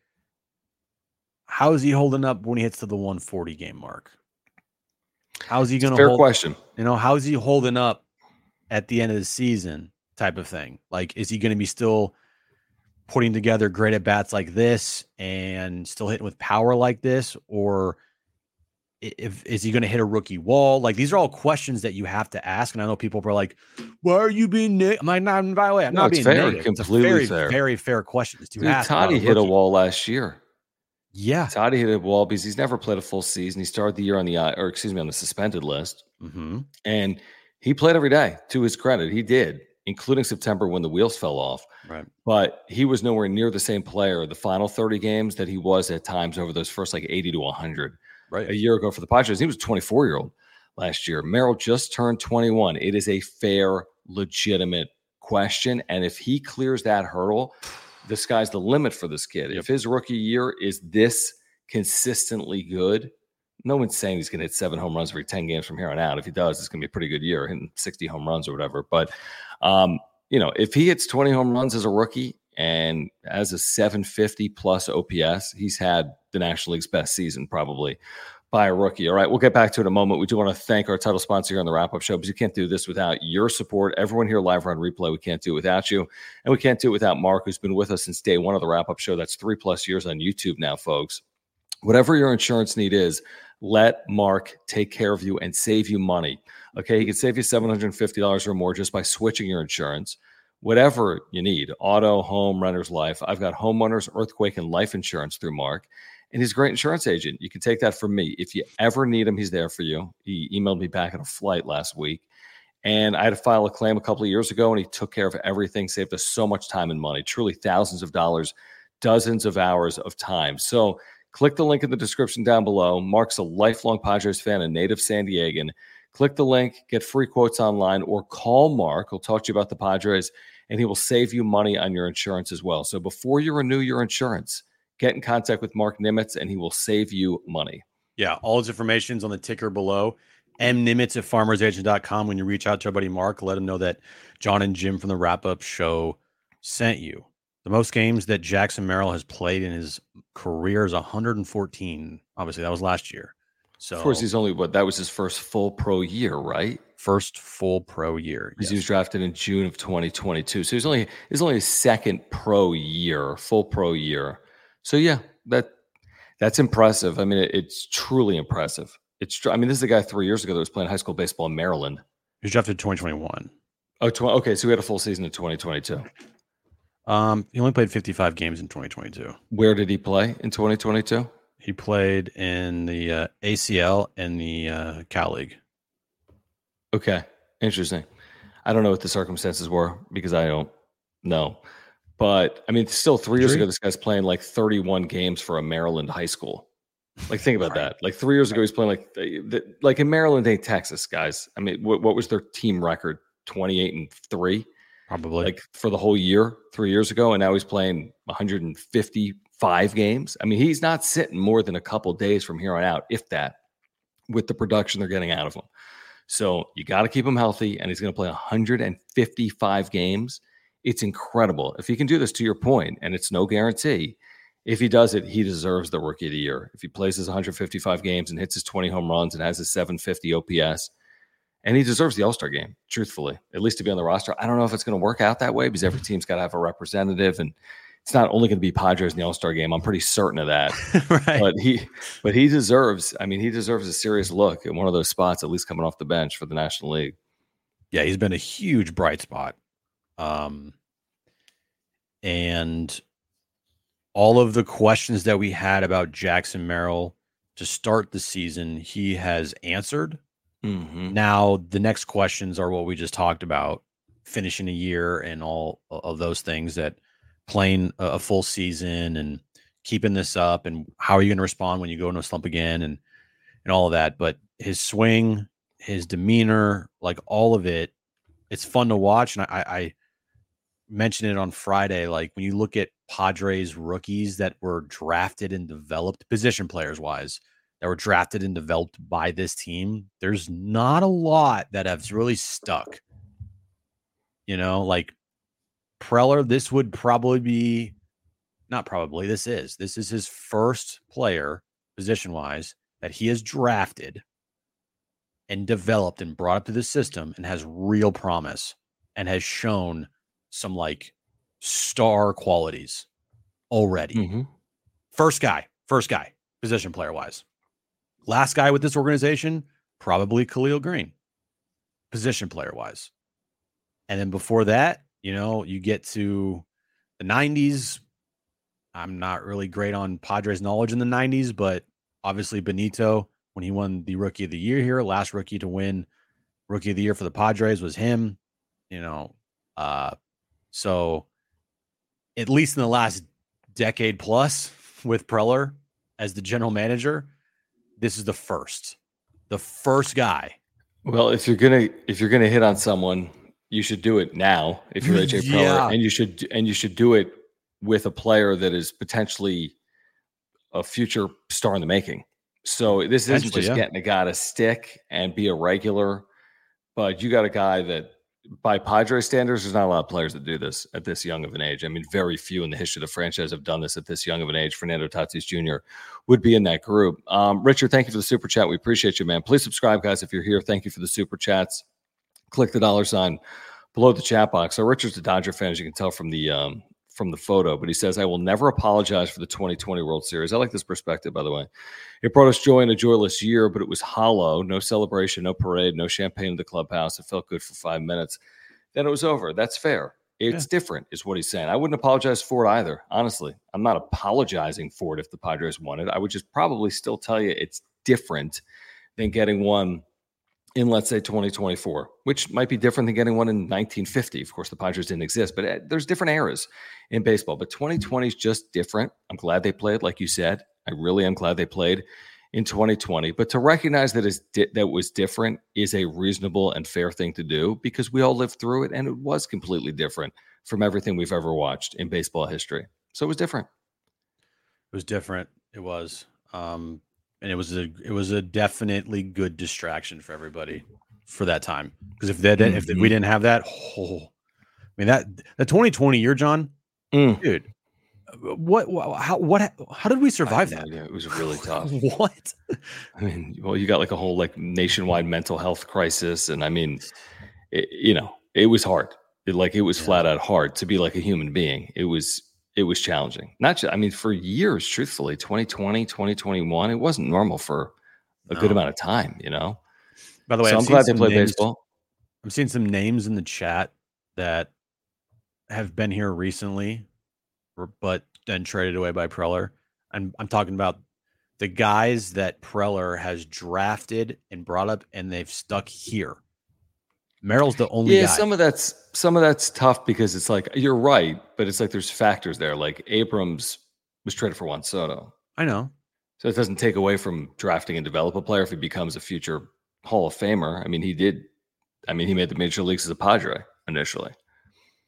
How is he holding up when he hits to the one forty game mark? How is he going to fair hold, question. You know, how is he holding up at the end of the season type of thing? Like, is he going to be still putting together great at bats like this and still hitting with power like this? Or if is he going to hit a rookie wall? Like, these are all questions that you have to ask. And I know people are like, why are you being negative? I'm like, not, by the way, I'm no, not being fair, negative. Completely it's a very, fair. very fair questions to Dude, ask. Toddy hit a wall last year. Yeah. Toddy hit a wall because he's never played a full season. He started the year on the, or excuse me, on the suspended list. Mm-hmm. And he played every day, to his credit. He did, including September when the wheels fell off. Right. But he was nowhere near the same player the final thirty games that he was at times over those first like eighty to one hundred. Right. A year ago for the Padres. He was a twenty-four-year-old last year. Merrill just turned twenty-one. It is a fair, legitimate question. And if he clears that hurdle, the sky's the limit for this kid. Yep. If his rookie year is this consistently good, no one's saying he's going to hit seven home runs every ten games from here on out. If he does, it's going to be a pretty good year, hitting sixty home runs or whatever. But, um, you know, if he hits twenty home runs as a rookie and has a seven fifty plus O P S, he's had the National League's best season probably by a rookie. All right, we'll get back to it in a moment. We do want to thank our title sponsor here on the Wrap-Up Show because you can't do this without your support. Everyone here live or on replay, we can't do it without you. And we can't do it without Mark, who's been with us since day one of the Wrap-Up Show. That's three plus years on YouTube now, folks. Whatever your insurance need is, let Mark take care of you and save you money. Okay, he can save you seven hundred fifty dollars or more just by switching your insurance. Whatever you need, auto, home, renter's life. I've got homeowners, earthquake, and life insurance through Mark. And he's a great insurance agent. You can take that from me. If you ever need him, he's there for you. He emailed me back on a flight last week. And I had to file a claim a couple of years ago, and he took care of everything, saved us so much time and money, truly thousands of dollars, dozens of hours of time. So click the link in the description down below. Mark's a lifelong Padres fan and native San Diegan. Click the link, get free quotes online, or call Mark. He'll talk to you about the Padres, and he will save you money on your insurance as well. So before you renew your insurance, get in contact with Mark Nimitz, and he will save you money. Yeah, all his information is on the ticker below. M Nimitz at farmers agent dot com. When you reach out to our buddy Mark, let him know that John and Jim from the Wrap-Up Show sent you. The most games that Jackson Merrill has played in his career is one hundred fourteen. Obviously, that was last year. So, of course, he's only what that was his first full pro year, right? First full pro year. Because yes. He was drafted in June of twenty twenty-two. So he's only he's only his second pro year, full pro year. So yeah, that that's impressive. I mean, it, it's truly impressive. It's I mean, this is a guy three years ago that was playing high school baseball in Maryland. He was drafted in twenty twenty-one. Oh, tw- okay. So he had a full season in twenty twenty-two. Um, he only played fifty-five games in twenty twenty-two. Where did he play in twenty twenty-two? He played in the uh, A C L and the uh, Cal League. Okay, interesting. I don't know what the circumstances were because I don't know. But, I mean, still three years ago, this guy's playing like thirty-one games for a Maryland high school. Like, think about that. Like, three years ago, he's playing like – like in Maryland, ain't Texas, guys. I mean, what, what was their team record? twenty-eight and three Probably like for the whole year, three years ago. And now he's playing one hundred fifty-five games. I mean, he's not sitting more than a couple days from here on out, if that, with the production they're getting out of him. So you got to keep him healthy, and he's going to play one hundred fifty-five games. It's incredible. If he can do this, to your point, and it's no guarantee, if he does it, he deserves the Rookie of the Year. If he plays his one hundred fifty-five games and hits his twenty home runs and has his seven fifty O P S, and he deserves the All-Star game, truthfully, at least to be on the roster. I don't know if it's going to work out that way because every team's got to have a representative, and it's not only going to be Padres in the All-Star game. I'm pretty certain of that. right. But he but he deserves, I mean, he deserves a serious look at one of those spots, at least coming off the bench for the National League. Yeah, he's been a huge bright spot. Um, and all of the questions that we had about Jackson Merrill to start the season, he has answered. Mm-hmm. Now, the next questions are what we just talked about, finishing a year and all of those things, that playing a full season and keeping this up, and how are you going to respond when you go into a slump again, and, and all of that. But his swing, his demeanor, like all of it, it's fun to watch. And I, I mentioned it on Friday. Like when you look at Padres rookies that were drafted and developed, position players wise, that were drafted and developed by this team, there's not a lot that have really stuck. You know, like Preller, this would probably be, not probably, this is, this is his first player, position-wise, that he has drafted and developed and brought up to the system and has real promise and has shown some, like, star qualities already. Mm-hmm. First guy, first guy, position player-wise. Last guy with this organization, probably Khalil Green, position player-wise. And then before that, you know, you get to the nineties. I'm not really great on Padres knowledge in the nineties, but obviously Benito, when he won the Rookie of the Year here, last rookie to win Rookie of the Year for the Padres was him, you know. Uh, so at least in the last decade plus with Preller as the general manager, this is the first, the first guy. Well, if you're gonna if you're gonna hit on someone, you should do it now. If you're A J Preller, Yeah. and you should and you should do it with a player that is potentially a future star in the making. So this isn't Potentially, just yeah. getting a guy to stick and be a regular, but you got a guy that, by Padres standards, there's not a lot of players that do this at this young of an age. I mean, very few in the history of the franchise have done this at this young of an age. Fernando Tatis Junior would be in that group. Um, Richard, thank you for the super chat. We appreciate you, man. Please subscribe, guys, if you're here. Thank you for the super chats. Click the dollar sign below the chat box. So Richard's a Dodger fan, as you can tell from the um, from the photo, but he says, I will never apologize for the twenty twenty World Series. I like this perspective, by the way. It brought us joy in a joyless year, but it was hollow. No celebration, no parade, no champagne in the clubhouse. It felt good for five minutes. Then it was over. That's fair. It's yeah. different, is what he's saying. I wouldn't apologize for it either, honestly. I'm not apologizing for it if the Padres won it. I would just probably still tell you it's different than getting one in, let's say, twenty twenty-four, which might be different than getting one in nineteen fifty. Of course, the Padres didn't exist, but uh, there's different eras in baseball. But twenty twenty is just different. I'm glad they played, like you said. I really am glad they played in twenty twenty. But to recognize that is di- that was different is a reasonable and fair thing to do, because we all lived through it, and it was completely different from everything we've ever watched in baseball history. So it was different. It was different. It was. Um, and it was a it was a definitely good distraction for everybody for that time. Because if that mm-hmm. if we didn't have that, oh, I mean that the twenty twenty year, John, mm. dude, what, what how what how did we survive that? It was really tough. What? I mean, well, you got like a whole like nationwide mental health crisis, and I mean, it, you know, it was hard. It, like it was yeah. flat out hard to be like a human being. It was. It was challenging. Not just, I mean, for years, truthfully, twenty twenty, twenty twenty-one, it wasn't normal for a no. good amount of time, you know? By the way, so I'm I'm glad they played names, baseball. I'm seeing some names in the chat that have been here recently, but then traded away by Preller. I'm, I'm talking about the guys that Preller has drafted and brought up, and they've stuck here. Merrill's the only yeah, guy. some of that's some of that's tough because it's like you're right, but it's like there's factors there. Like Abrams was traded for Juan Soto. I know. So it doesn't take away from drafting and develop a player if he becomes a future Hall of Famer. I mean, he did. I mean, he made the major leagues as a Padre initially.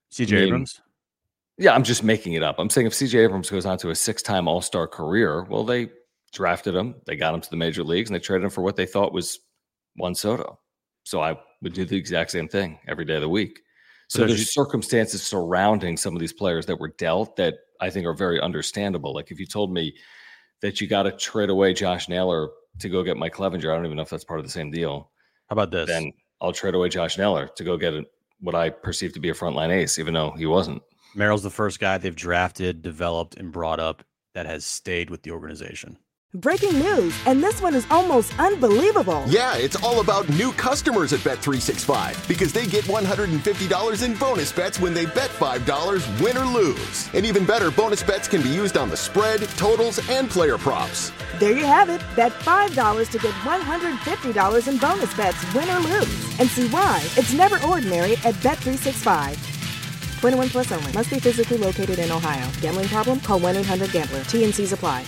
C J I mean, Abrams? Yeah, I'm just making it up. I'm saying if C J Abrams goes on to a six-time All-Star career, well, they drafted him, they got him to the major leagues, and they traded him for what they thought was Juan Soto. So I would do the exact same thing every day of the week. So there's you- circumstances surrounding some of these players that were dealt that I think are very understandable. Like if you told me that you got to trade away Josh Naylor to go get Mike Clevenger, I don't even know if that's part of the same deal. How about this? Then I'll trade away Josh Naylor to go get a, what I perceive to be a frontline ace, even though he wasn't. Merrill's the first guy they've drafted, developed, and brought up that has stayed with the organization. Breaking news, and this one is almost unbelievable. Yeah, it's all about new customers at Bet three sixty-five because they get one hundred fifty dollars in bonus bets when they bet five dollars, win or lose. And even better, bonus bets can be used on the spread, totals, and player props. There you have it. Bet five dollars to get one hundred fifty dollars in bonus bets, win or lose. And see why it's never ordinary at Bet three sixty-five. twenty-one plus only. Must be physically located in Ohio. Gambling problem? Call one eight hundred gambler. T N Cs apply.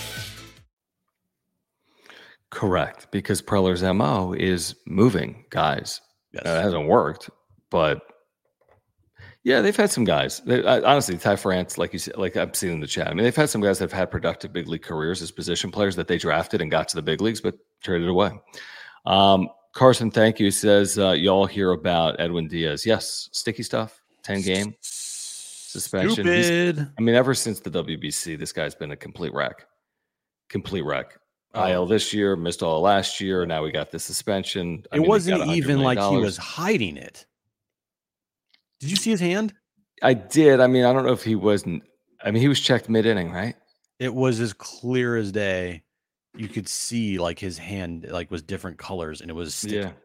Correct, because Preller's M O is moving guys. Yes. Uh, it hasn't worked, but yeah, they've had some guys. They, I, honestly, Ty France, like you said, like I've seen in the chat. I mean, they've had some guys that have had productive big league careers as position players that they drafted and got to the big leagues, but traded away. Um, Carson, thank you. Says uh, y'all hear about Edwin Diaz? Yes, sticky stuff. Ten game suspension. Stupid. I mean, ever since the W B C, this guy's been a complete wreck. Complete wreck. I L this year, missed all last year. Now we got the suspension. I it mean, wasn't even like he was hiding it. Did you see his hand? I did. I mean, I don't know if he wasn't. I mean, he was checked mid-inning, right? It was as clear as day. You could see like his hand like was different colors, and it was sticky. Yeah.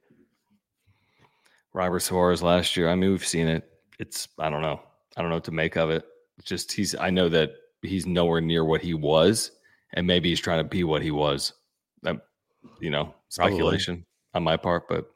Robert Suarez last year. I mean, we've seen it. It's I don't know. I don't know what to make of it. It's just he's. I know that he's nowhere near what he was. And maybe he's trying to be what he was. That, you know, speculation Probably. on my part, but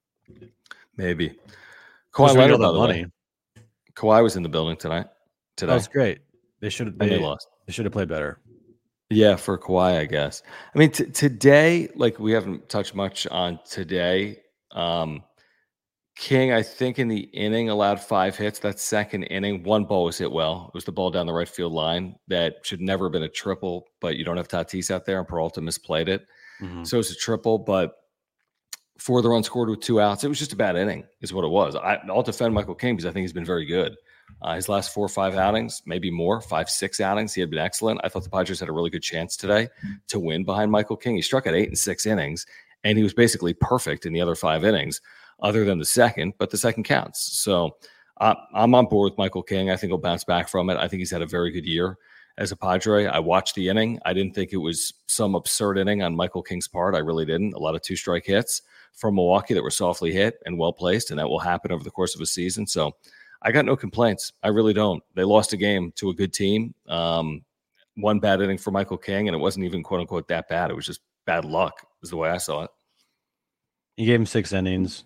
maybe. Kawhi Leonard, by the money. way. Kawhi was in the building tonight. Today. That was great. They should have. They, they lost. They should have played better. Yeah, for Kawhi, I guess. I mean, t- today, like we haven't touched much on today. Um, King, I think in the inning allowed five hits. That second inning, one ball was hit well. It was the ball down the right field line that should never have been a triple, but you don't have Tatis out there, and Peralta misplayed it. Mm-hmm. So it's a triple, but four of the runs scored with two outs. It was just a bad inning is what it was. I, I'll defend Michael King because I think he's been very good. Uh, his last four or five outings, maybe more, five, six outings, he had been excellent. I thought the Padres had a really good chance today to win behind Michael King. He struck at eight and six innings, and he was basically perfect in the other five innings. Other than the second, but the second counts. So uh, I'm on board with Michael King. I think he'll bounce back from it. I think he's had a very good year as a Padre. I watched the inning. I didn't think it was some absurd inning on Michael King's part. I really didn't. A lot of two-strike hits from Milwaukee that were softly hit and well-placed, and that will happen over the course of a season. So I got no complaints. I really don't. They lost a game to a good team. Um, one bad inning for Michael King, and it wasn't even quote-unquote that bad. It was just bad luck is the way I saw it. You gave him six innings.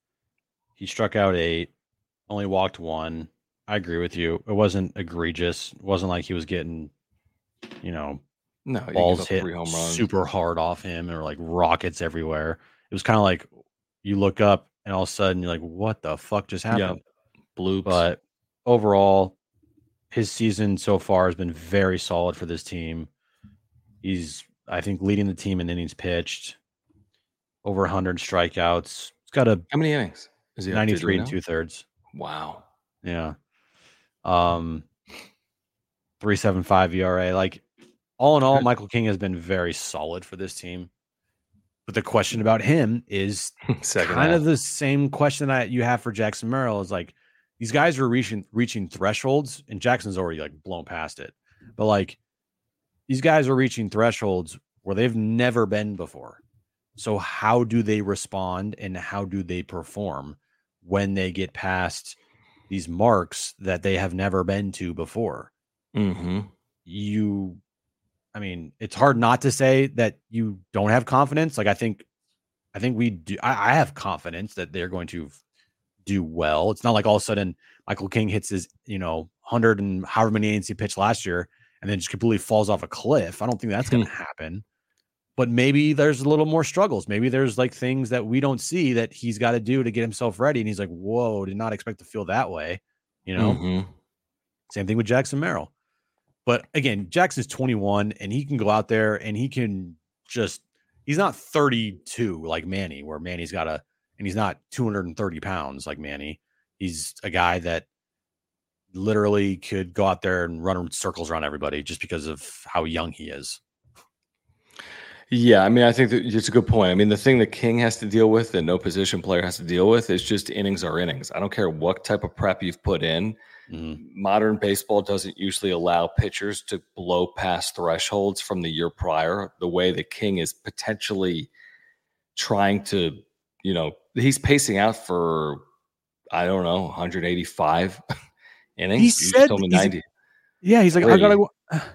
He struck out eight, only walked one. I agree with you. It wasn't egregious. It wasn't like he was getting, you know, no balls hit super hard off him or like rockets everywhere. It was kind of like you look up and all of a sudden you're like, what the fuck just happened? Yeah. Bloops. But overall, his season so far has been very solid for this team. He's, I think, leading the team in innings pitched, over one hundred strikeouts. He's got a how many innings? Is he ninety-three and two thirds? Wow. Yeah. Um, three seven five E R A. Like all in all, Michael King has been very solid for this team. But the question about him is Second kind half. of the same question that you have for Jackson Merrill. Is like these guys are reaching reaching thresholds, and Jackson's already like blown past it. But like these guys are reaching thresholds where they've never been before. So how do they respond and how do they perform when they get past these marks that they have never been to before? Mm-hmm. You, I mean, it's hard not to say that you don't have confidence. Like I think, I think we do. I, I have confidence that they're going to do well. It's not like all of a sudden Michael King hits his, you know, one hundred and however many innings he pitched last year and then just completely falls off a cliff. I don't think that's going to happen. But maybe there's a little more struggles. Maybe there's like things that we don't see that he's got to do to get himself ready. And he's like, whoa, did not expect to feel that way. You know, Mhm. same thing with Jackson Merrill. But again, Jackson's twenty-one and he can go out there and he can just, he's not thirty-two like Manny, where Manny's got a, and he's not two hundred thirty pounds like Manny. He's a guy that literally could go out there and run circles around everybody just because of how young he is. Yeah, I mean, I think that it's a good point. I mean, the thing that King has to deal with that no position player has to deal with is just innings are innings. I don't care what type of prep you've put in. Mm-hmm. Modern baseball doesn't usually allow pitchers to blow past thresholds from the year prior, the way that King is potentially trying to, you know, he's pacing out for, I don't know, one hundred eighty-five innings. He you said told me he's, ninety. Yeah, he's like, I gotta go.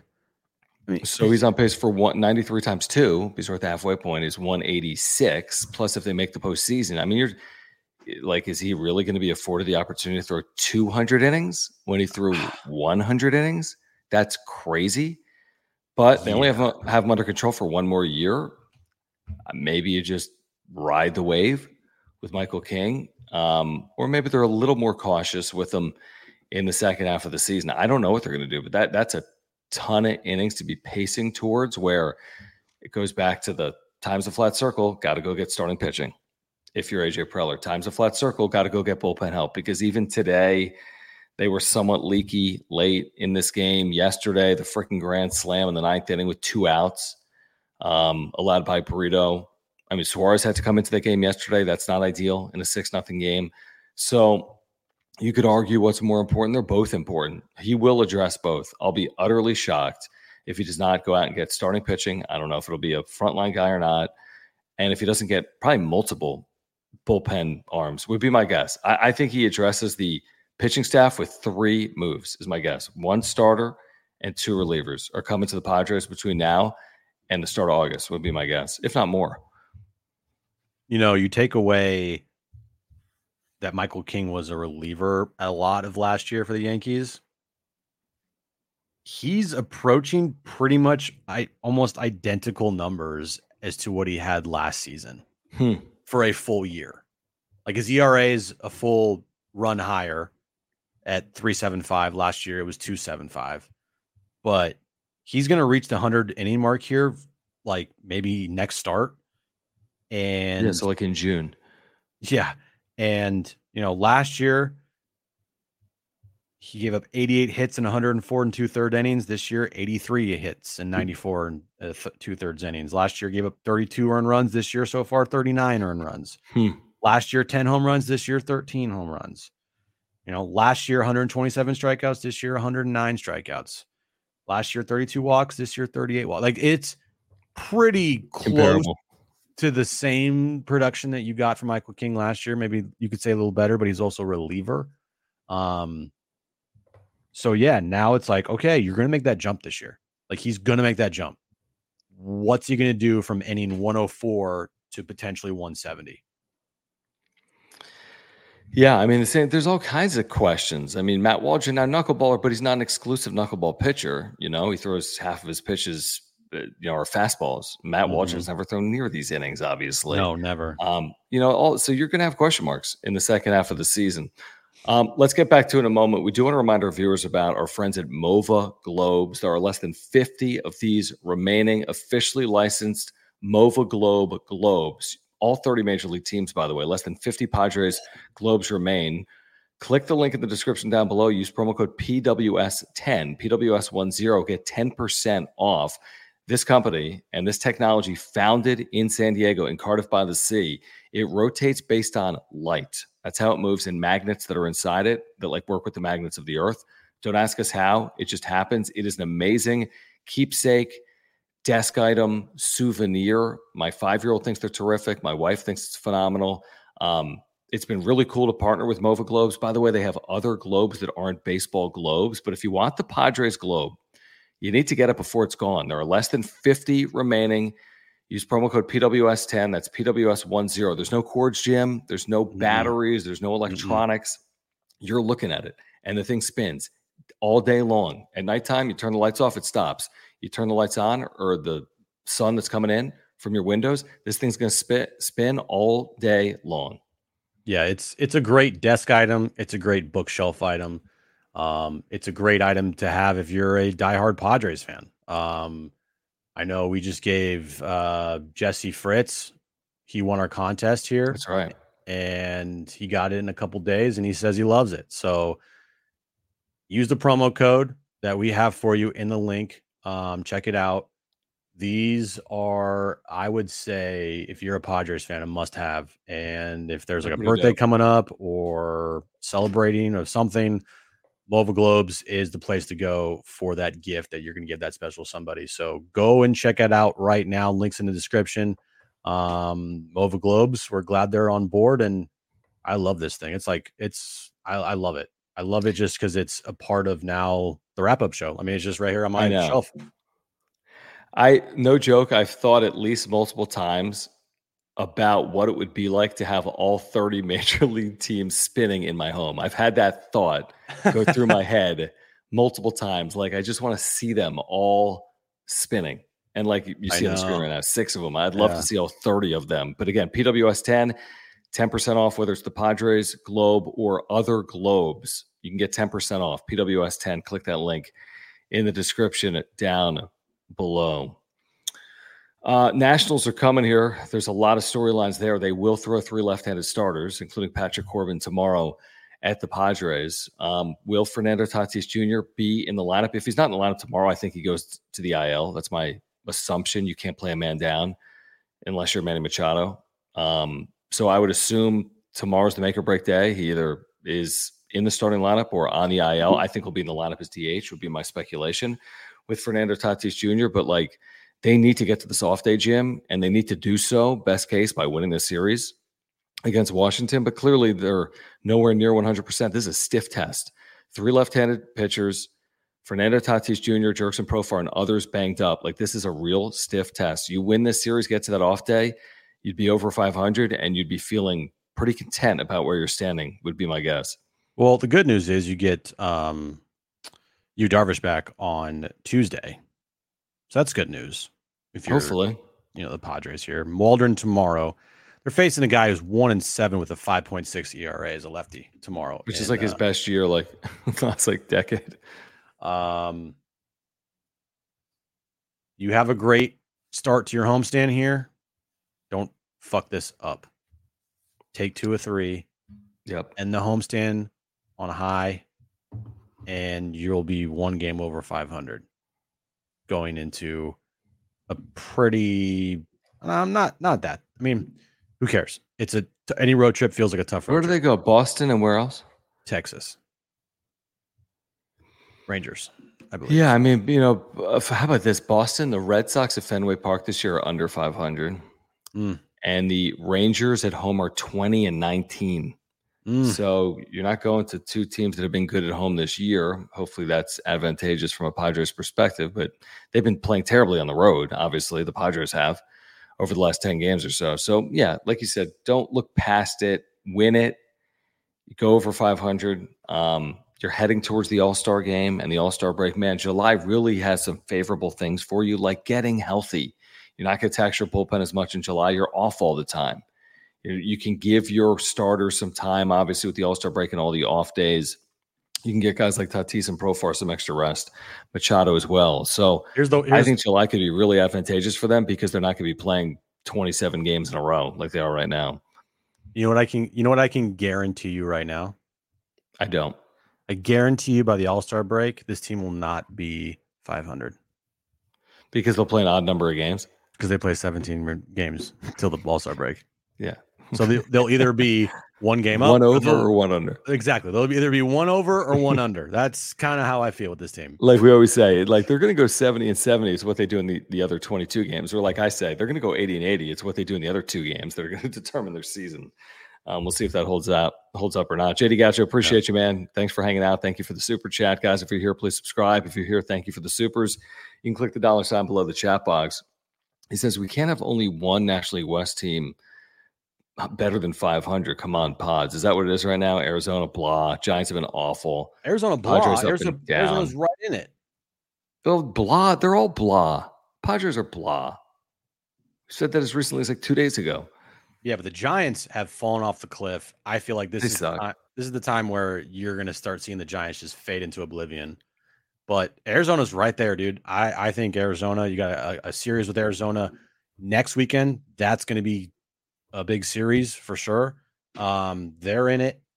I mean, so he's on pace for one ninety-three times two. Because we're at the halfway point is one eighty-six. Plus, if they make the postseason, I mean, you're like, is he really going to be afforded the opportunity to throw two hundred innings when he threw one hundred innings? That's crazy. But they yeah. only have have him under control for one more year. Maybe you just ride the wave with Michael King, um, or maybe they're a little more cautious with him in the second half of the season. I don't know what they're going to do, but that that's a ton of innings to be pacing towards, where it goes back to the times a flat circle, got to go get starting pitching. If you're A J Preller, times a flat circle, got to go get bullpen help, because even today they were somewhat leaky late in this game. Yesterday, the freaking grand slam in the ninth inning with two outs, um, allowed by Burrito. I mean, Suarez had to come into the game yesterday. That's not ideal in a six nothing game. So you could argue what's more important. They're both important. He will address both. I'll be utterly shocked if he does not go out and get starting pitching. I don't know if it'll be a frontline guy or not. And if he doesn't get probably multiple bullpen arms, would be my guess. I, I think he addresses the pitching staff with three moves, is my guess. One starter and two relievers are coming to the Padres between now and the start of August, would be my guess, if not more. You know, you take away that Michael King was a reliever a lot of last year for the Yankees. He's approaching pretty much I, almost identical numbers as to what he had last season hmm. for a full year. Like his E R A is a full run higher at three seventy-five. Last year it was two seventy-five. But he's going to reach the one hundred inning mark here, like maybe next start. And yeah, so like in June. Yeah. And, you know, last year he gave up eighty-eight hits in one hundred four and two third innings. This year, eighty-three hits and ninety-four and uh, th- two thirds innings. Last year gave up thirty-two earned runs. This year, so far, thirty-nine earned runs. Hmm. Last year, ten home runs. This year, thirteen home runs. You know, last year, one hundred twenty-seven strikeouts. This year, one hundred nine strikeouts. Last year, thirty-two walks. This year, thirty-eight walks. Like, it's pretty close comparable to the same production that you got from Michael King last year. Maybe you could say a little better, but he's also a reliever. Um, so yeah, now it's like, okay, you're going to make that jump this year. Like he's going to make that jump. What's he going to do from inning one oh four to potentially one seventy? Yeah, I mean, the same, there's all kinds of questions. I mean, Matt Waldron, now knuckleballer, but he's not an exclusive knuckleball pitcher. You know, he throws half of his pitches, you know, are fastballs. Matt mm-hmm. Waldron's never thrown near these innings, obviously. No, never. Um, you know, all, so you're going to have question marks in the second half of the season. Um, let's get back to it in a moment. We do want to remind our viewers about our friends at Mova Globes. There are less than fifty of these remaining officially licensed Mova Globe Globes. All thirty major league teams, by the way. Less than fifty Padres Globes remain. Click the link in the description down below. Use promo code P W S ten, P W S ten, get ten percent off. This company and this technology, founded in San Diego, in Cardiff by the Sea, it rotates based on light. That's how it moves, in magnets that are inside it that like work with the magnets of the earth. Don't ask us how. It just happens. It is an amazing keepsake, desk item, souvenir. My five-year-old thinks they're terrific. My wife thinks it's phenomenal. Um, it's been really cool to partner with Mova Globes. By the way, they have other globes that aren't baseball globes. But if you want the Padres globe, you need to get it before it's gone. There are less than fifty remaining. Use promo code P W S ten. That's P W S ten. There's no cords, Jim. There's no batteries. There's no electronics. Mm-hmm. You're looking at it, and the thing spins all day long. At nighttime, you turn the lights off, it stops. You turn the lights on, or the sun that's coming in from your windows, this thing's going to spin, spin all day long. Yeah, it's it's a great desk item. It's a great bookshelf item. Um, it's a great item to have if you're a diehard Padres fan. Um, I know we just gave uh, Jesse Fritz. He won our contest here. That's right. And he got it in a couple days, and he says he loves it. So use the promo code that we have for you in the link. Um, check it out. These are, I would say, if you're a Padres fan, a must-have. And if there's like a birthday coming up or celebrating or something, Mova Globes is the place to go for that gift that you're going to give that special somebody. So go and check it out right now. Links in the description. Um, Mova Globes, we're glad they're on board, and I love this thing. It's like it's, I, I love it. I love it just because it's a part of now the wrap-up show. I mean, it's just right here on my shelf. I, no joke, I've thought at least multiple times about what it would be like to have all thirty major league teams spinning in my home. I've had that thought go through my head multiple times. Like, I just want to see them all spinning. And like you see on the screen right now, six of them. I'd love yeah. to see all thirty of them. But again, P W S ten, ten percent off, whether it's the Padres, Globe, or other globes. You can get ten percent off. P W S ten, click that link in the description down below. Uh, Nationals are coming here. There's a lot of storylines there. They will throw three left-handed starters, including Patrick Corbin tomorrow at the Padres. Um, will Fernando Tatis Junior be in the lineup? If he's not in the lineup tomorrow, I think he goes to the I L. That's my assumption. You can't play a man down unless you're Manny Machado. Um, so I would assume tomorrow's the make or break day. He either is in the starting lineup or on the I L. I think he'll be in the lineup as D H would be my speculation with Fernando Tatis Junior But like, they need to get to the soft day, Jim, and they need to do so, best case, by winning this series against Washington. But clearly they're nowhere near one hundred percent. This is a stiff test. Three left-handed pitchers, Fernando Tatis Junior, Jurickson Profar, and others banged up. Like, this is a real stiff test. You win this series, get to that off day, you'd be over five hundred, and you'd be feeling pretty content about where you're standing, would be my guess. Well, the good news is you get um, Yu Darvish back on Tuesday. So that's good news. If you're, hopefully, you know, the Padres here. Waldron tomorrow. They're facing a guy who's one and seven with a five point six E R A as a lefty tomorrow, which and, is like uh, his best year, like last like decade. Um, you have a great start to your homestand here. Don't fuck this up. Take two or three. Yep. And the homestand on a high, and you'll be one game over five hundred. Going into a pretty, um, not not that. I mean, who cares? It's a any road trip feels like a tough road Where do trip. they go? Boston and where else? Texas. Rangers, I believe. Yeah, I mean, you know, how about this? Boston, the Red Sox at Fenway Park this year are under five hundred, mm. and the Rangers at home are twenty and nineteen. Mm. So you're not going to two teams that have been good at home this year. Hopefully that's advantageous from a Padres perspective, but they've been playing terribly on the road. Obviously the Padres have over the last ten games or so. So yeah, like you said, don't look past it, win it, go over five hundred. Um, you're heading towards the All-Star game and the All-Star break. Man, July really has some favorable things for you, like getting healthy. You're not going to tax your bullpen as much in July. You're off all the time. You can give your starters some time, obviously, with the All-Star break and all the off days. You can get guys like Tatis and Profar some extra rest, Machado as well. So here's the, here's I think July could be really advantageous for them because they're not going to be playing twenty-seven games in a row like they are right now. You know what I can, you know what I can guarantee you right now? I don't. I guarantee you by the All-Star break, this team will not be five hundred. Because they'll play an odd number of games? Because they play seventeen games till the All-Star break. Yeah. So they, they'll either be one game up, one over or one under. Exactly. They'll either be one over or one under. That's kind of how I feel with this team. Like we always say, like they're going to go seventy and seventy is what they do in the, the other twenty-two games. Or like I say, they're going to go eighty and eighty. It's what they do in the other two games that are going to determine their season. Um, we'll see if that holds up, holds up or not. J D Gacho, appreciate yeah. you, man. Thanks for hanging out. Thank you for the super chat, guys. If you're here, please subscribe. If you're here, thank you for the supers. You can click the dollar sign below the chat box. He says we can't have only one National League West team better than five hundred. Come on, Pods. Is that what it is right now? Arizona, blah. Giants have been awful. Arizona, blah. Padres Arizona, Arizona's right in it. They're blah. They're all blah. Padres are blah. We said that as recently as like two days ago. Yeah, but the Giants have fallen off the cliff. I feel like this They is suck. uh, this is the time where you're going to start seeing the Giants just fade into oblivion. But Arizona's right there, dude. I, I think Arizona, you got a, a series with Arizona next weekend. That's going to be a big series for sure. Um, they're in it.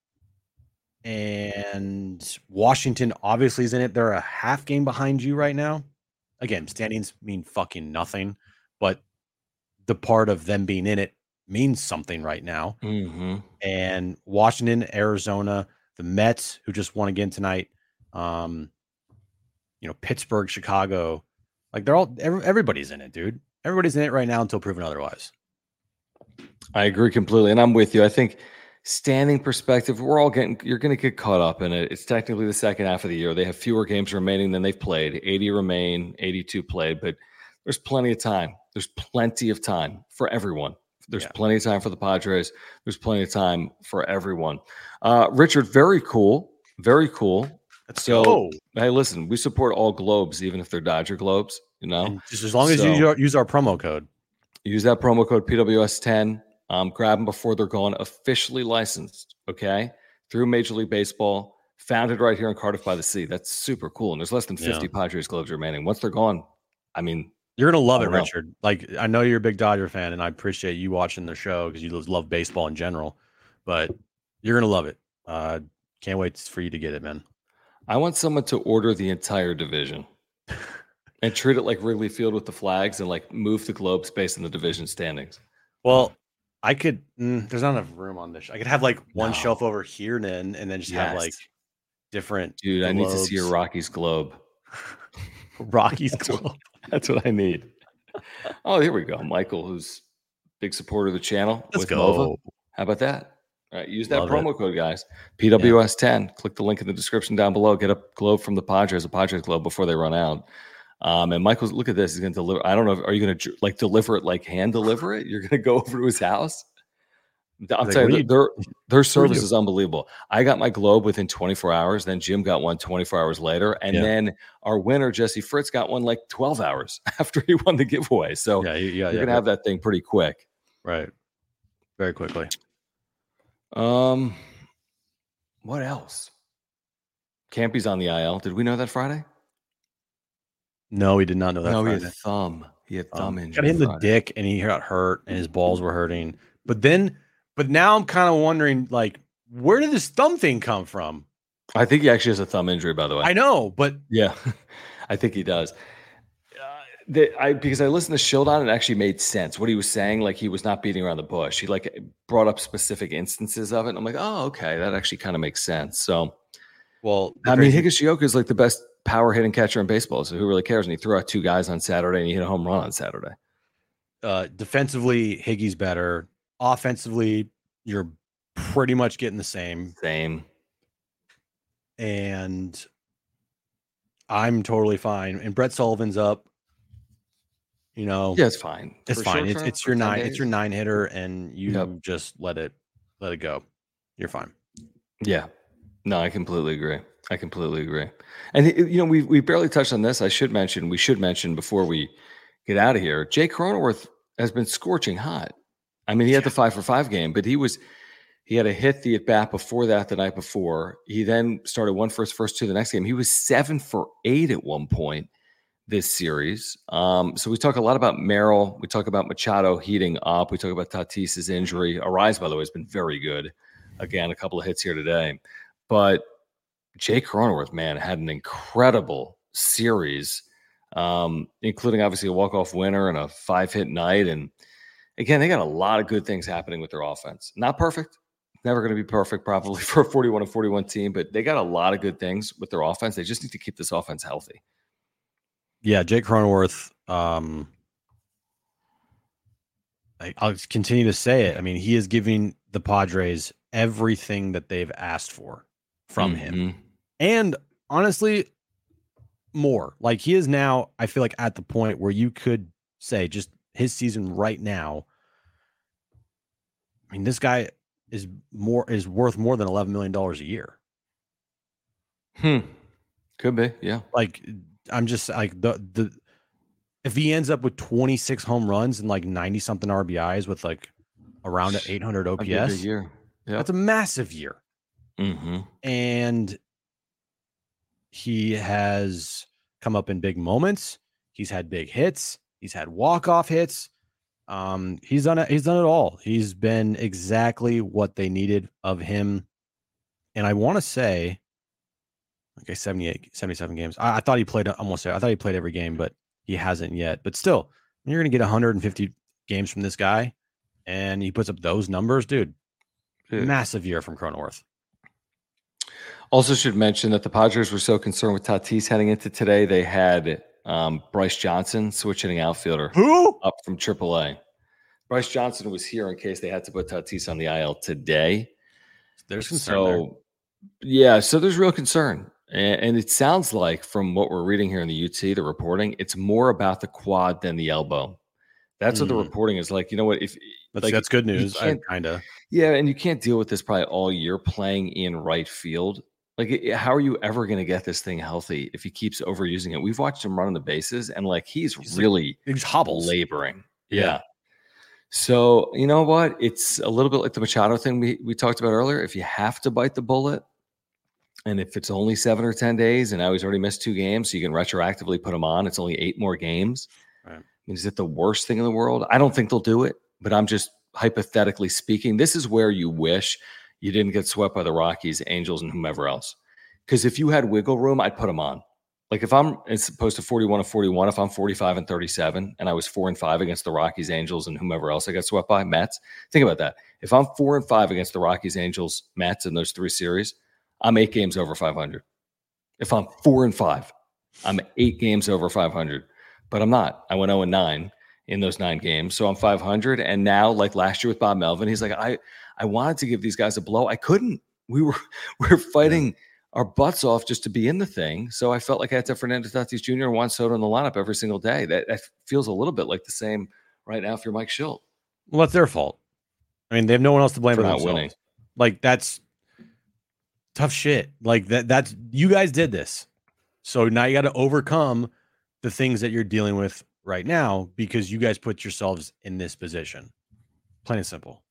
And Washington obviously is in it. They're a half game behind you right now. Again, standings mean fucking nothing, but the part of them being in it means something right now. Mm-hmm. And Washington, Arizona, the Mets, who just won again tonight, um, you know, Pittsburgh, Chicago, like they're all, every, everybody's in it, dude. Everybody's in it right now until proven otherwise. I agree completely. And I'm with you. I think standing perspective, we're all getting, you're going to get caught up in it. It's technically the second half of the year. They have fewer games remaining than they've played. eighty remain, eighty-two played, but there's plenty of time. There's plenty of time for everyone. There's Yeah. plenty of time for the Padres. There's plenty of time for everyone. Uh, Richard, very cool. Very cool. Let's So, go. hey, listen, we support all Globes, even if they're Dodger Globes, you know? And just as long as So- you use our, use our promo code. Use that promo code P W S ten. Um, grab them before they're gone. Officially licensed, okay, through Major League Baseball. Founded right here in Cardiff by the Sea. That's super cool. And there's less than fifty Yeah. Padres globes remaining. Once they're gone, I mean, You're going to love I it, don't know. Richard. Like, I know you're a big Dodger fan, and I appreciate you watching the show because you love baseball in general, but you're going to love it. Uh, can't wait for you to get it, man. I want someone to order the entire division and treat it like Wrigley Field with the flags and like move the globes based on the division standings. Well, I could, mm, there's not enough room on this. I could have like one No. shelf over here and then, and then just have Yes. like different. Dude, I need to see a globes. Rockies globe. Rockies That's globe. what, that's what I need. Oh, here we go. Michael, who's big supporter of the channel. Let's with go. Mova. How about that? All right, use that Love promo code, guys. P W S ten. Click the link in the description down below. Get a globe from the Padres, a Padres globe before they run out. Um, and Michael's, look at this. He's going to deliver. I don't know. If, are you going to like deliver it, like hand deliver it? You're going to go over to his house? I'll Like, tell what you, do you- their, their service do? is unbelievable. I got my globe within twenty-four hours. Then Jim got one twenty-four hours later. And Yeah. then our winner, Jesse Fritz, got one like twelve hours after he won the giveaway. So Yeah, you- yeah, you're yeah. going to have that thing pretty quick. Right. Very quickly. Um, what else? Campy's on the I L. Did we know that Friday? No, we did not know that. no, he Friday. had thumb. He had thumb Um, injury. got hit in the Friday. dick and he got hurt and his balls were hurting. But then, but now I'm kind of wondering, like, where did this thumb thing come from? I think he actually has a thumb injury, by the way. I know, but Yeah, I think he does. Uh, the, I because I listened to Shildon, and it actually made sense what he was saying. Like he was not beating around the bush. He like brought up specific instances of it. And I'm like, oh, okay, that actually kind of makes sense. So, well, I mean, Higashioka is like the best power hitting catcher in baseball. So who really cares? And he threw out two guys on Saturday, and he hit a home run on Saturday. uh, defensively, Higgy's better. Offensively, you're pretty much getting the same. Same. And I'm totally fine. And Brett Sullivan's up. You know, Yeah, it's fine. it's For fine. short It's term, it's for your ten nine. days. It's your nine hitter, and you Yep. just let it let it go. You're fine. Yeah. No, I completely agree. I completely agree. And you know, we we barely touched on this. I should mention, we should mention before we get out of here, Jake Cronenworth has been scorching hot. I mean, he had the five for five game, but he was he had a hit the at bat before that the night before. He then started one for his first two the next game. He was seven for eight at one point this series. Um, so we talk a lot about Merrill. We talk about Machado heating up. We talk about Tatis's injury. Arise, by the way, has been very good. Again, a couple of hits here today. But Jake Cronenworth, man, had an incredible series, um, including obviously a walk-off winner and a five-hit night. And again, they got a lot of good things happening with their offense. Not perfect. Never going to be perfect probably for a forty-one and forty-one team, but they got a lot of good things with their offense. They just need to keep this offense healthy. Yeah, Jake Cronenworth. Um, I, I'll continue to say it. I mean, he is giving the Padres everything that they've asked for from him, Mhm. and honestly, more. Like he is now. I feel like at the point where you could say just his season right now. I mean, this guy is more is worth more than eleven million dollars a year. Hmm. Could be. Yeah. Like I'm just like the the if he ends up with twenty-six home runs and like ninety something R B Is with like around an eight hundred O P S. A big year. Yep. That's a massive year. Mm-hmm. And he has come up in big moments. He's had big hits. He's had walk-off hits. Um, he's done it. He's done it all. He's been exactly what they needed of him. And I want to say, okay, seventy-eight, seventy-seven games. I, I thought he played almost. I thought he played every game, but he hasn't yet. But still, you're going to get one hundred fifty games from this guy, and he puts up those numbers, dude. dude. Massive year from Cronenworth. Also, should mention that the Padres were so concerned with Tatis heading into today, they had um, Bryce Johnson, switch hitting outfielder, who up from triple A. Bryce Johnson was here in case they had to put Tatis on the I L today. There's concern so, there. Yeah, so there's real concern. And, and it sounds like from what we're reading here in the U T, the reporting, it's more about the quad than the elbow. That's mm. what the reporting is like. You know what? If That's, like, that's good news. I kind of. Yeah, and you can't deal with this probably all year playing in right field. Like, how are you ever going to get this thing healthy if he keeps overusing it? We've watched him running the bases, and like he's, he's really like, he's hobbles laboring. Yeah. yeah. So you know what? It's a little bit like the Machado thing we, we talked about earlier. If you have to bite the bullet, and if it's only seven or ten days, and now he's already missed two games, so you can retroactively put him on. It's only eight more games. Right. I mean, is it the worst thing in the world? I don't think they'll do it, but I'm just hypothetically speaking. This is where you wish you didn't get swept by the Rockies, Angels, and whomever else. Because if you had wiggle room, I'd put them on. Like if I'm as opposed to forty-one to forty-one, if I'm forty-five and thirty-seven, and I was four and five against the Rockies, Angels, and whomever else I got swept by, Mets. Think about that. If I'm four and five against the Rockies, Angels, Mets in those three series, I'm eight games over five hundred. If I'm four and five, I'm eight games over five hundred. But I'm not. I went oh and nine in those nine games, so I'm five hundred. And now, like last year with Bob Melvin, he's like, I, I wanted to give these guys a blow. I couldn't. We were we were fighting. Yeah. Our butts off just to be in the thing. So I felt like I had to have Fernando Tatis Junior and Juan Soto in the lineup every single day. That, that feels a little bit like the same right now if you're Mike Schilt. Well, that's their fault. I mean, they have no one else to blame for but not themselves. Winning. Like, that's tough shit. Like, that. that's you guys did this. So now you got to overcome the things that you're dealing with right now because you guys put yourselves in this position. Plain and simple.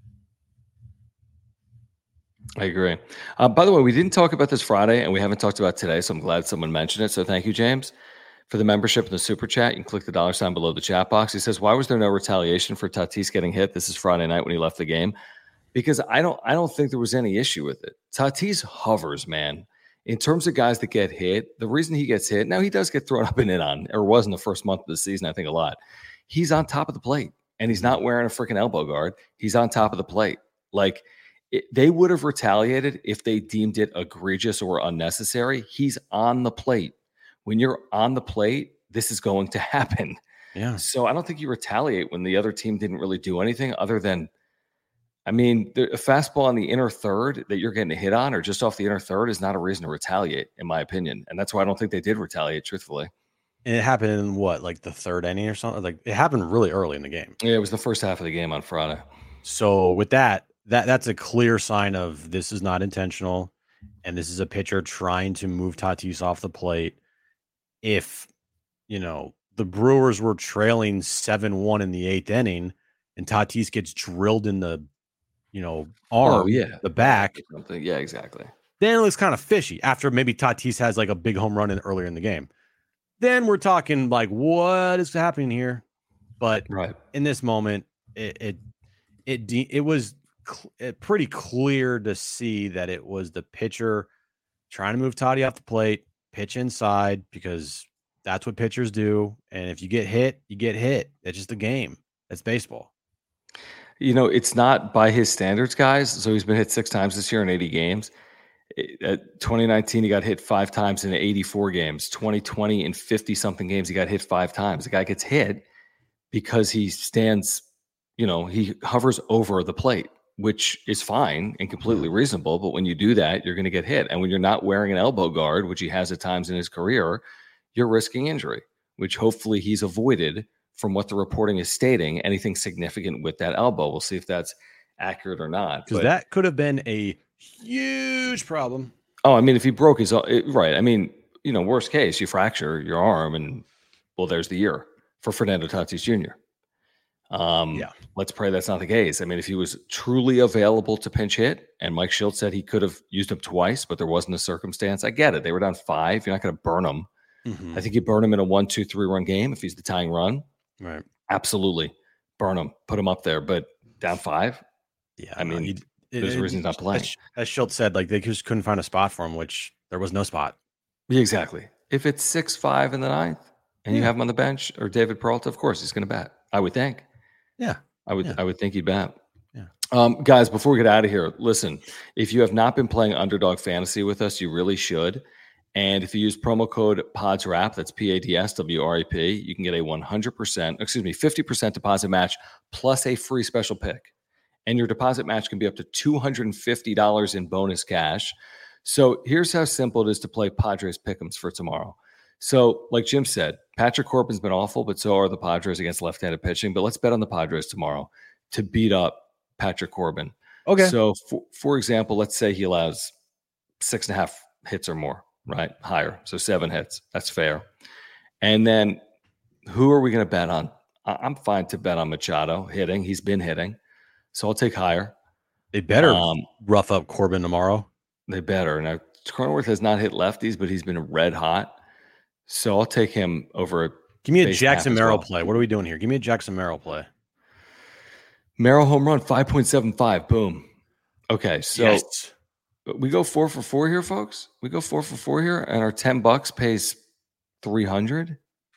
I agree. Uh, by the way, we didn't talk about this Friday, and we haven't talked about today, so I'm glad someone mentioned it. So thank you, James, for the membership and the super chat. You can click the dollar sign below the chat box. He says, why was there no retaliation for Tatis getting hit? This is Friday night when he left the game. Because I don't I don't think there was any issue with it. Tatis hovers, man. In terms of guys that get hit, the reason he gets hit, now he does get thrown up and in on, or was in the first month of the season, I think a lot. He's on top of the plate, and he's not wearing a freaking elbow guard. He's on top of the plate. Like, It, they would have retaliated if they deemed it egregious or unnecessary. He's on the plate. When you're on the plate, this is going to happen. Yeah. So I don't think you retaliate when the other team didn't really do anything other than, I mean, the, a fastball on the inner third that you're getting a hit on or just off the inner third is not a reason to retaliate, in my opinion. And that's why I don't think they did retaliate, truthfully. And it happened in what, like the third inning or something? Like it happened really early in the game. Yeah, it was the first half of the game on Friday. So with that, That that's a clear sign of this is not intentional, and this is a pitcher trying to move Tatis off the plate. If, you know, the Brewers were trailing seven one in the eighth inning and Tatis gets drilled in the, you know, arm, oh, yeah. the back. Something. Yeah, exactly. Then it looks kind of fishy after maybe Tatis has like a big home run in earlier in the game. Then we're talking like, what is happening here? But right. in this moment, it it it, it, it was cl- pretty clear to see that it was the pitcher trying to move Toddy off the plate, pitch inside, because that's what pitchers do. And if you get hit, you get hit. That's just the game. That's baseball. You know, it's not by his standards, guys. So he's been hit six times this year in eighty games. At twenty nineteen, he got hit five times in eighty-four games. twenty twenty, in fifty-something games, he got hit five times. The guy gets hit because he stands, you know, he hovers over the plate, which is fine and completely reasonable. But when you do that, you're going to get hit. And when you're not wearing an elbow guard, which he has at times in his career, you're risking injury, which hopefully he's avoided from what the reporting is stating, anything significant with that elbow. We'll see if that's accurate or not. Because that could have been a huge problem. Oh, I mean, if he broke his, it, right. I mean, you know, worst case, you fracture your arm and, well, there's the year for Fernando Tatis Junior Um, Yeah. Let's pray that's not the case. I mean, if he was truly available to pinch hit, and Mike Schultz said he could have used him twice, but there wasn't a circumstance, I get it. They were down five. You're not going to burn them. Mm-hmm. I think you burn him in a one, two, three run game if he's the tying run. Right. Absolutely. Burn him. Put him up there. But down five? Yeah. I no, mean, you, there's it, a reason he's not playing. As, as Schultz said, like they just couldn't find a spot for him, which there was no spot. Yeah, exactly. If it's six five in the ninth and you Yeah. have him on the bench or David Peralta, of course he's going to bat. I would think. Yeah. I would Yeah. I would think he'd bat. Yeah. Um, guys, before we get out of here, listen, if you have not been playing Underdog Fantasy with us, you really should. And if you use promo code PODSWRAP, that's P A D S W R A P, you can get a one hundred percent, excuse me, fifty percent deposit match plus a free special pick. And your deposit match can be up to two hundred fifty dollars in bonus cash. So here's how simple it is to play Padres Pick'ems for tomorrow. So like Jim said, Patrick Corbin's been awful, but so are the Padres against left-handed pitching. But let's bet on the Padres tomorrow to beat up Patrick Corbin. Okay. So for, for example, let's say he allows six and a half hits or more, right? Higher. So seven hits. That's fair. And then who are we going to bet on? I- I'm fine to bet on Machado hitting. He's been hitting. So I'll take higher. They better Um, rough up Corbin tomorrow. They better. Now, Cronenworth has not hit lefties, but he's been red hot. So I'll take him over. Give me a base Jackson half as Merrill well. play. What are we doing here? Give me a Jackson Merrill play. Merrill home run, five point seven five. Boom. Okay. So Yes. we go four for four here, folks. We go four for four here, and our ten bucks pays three hundred.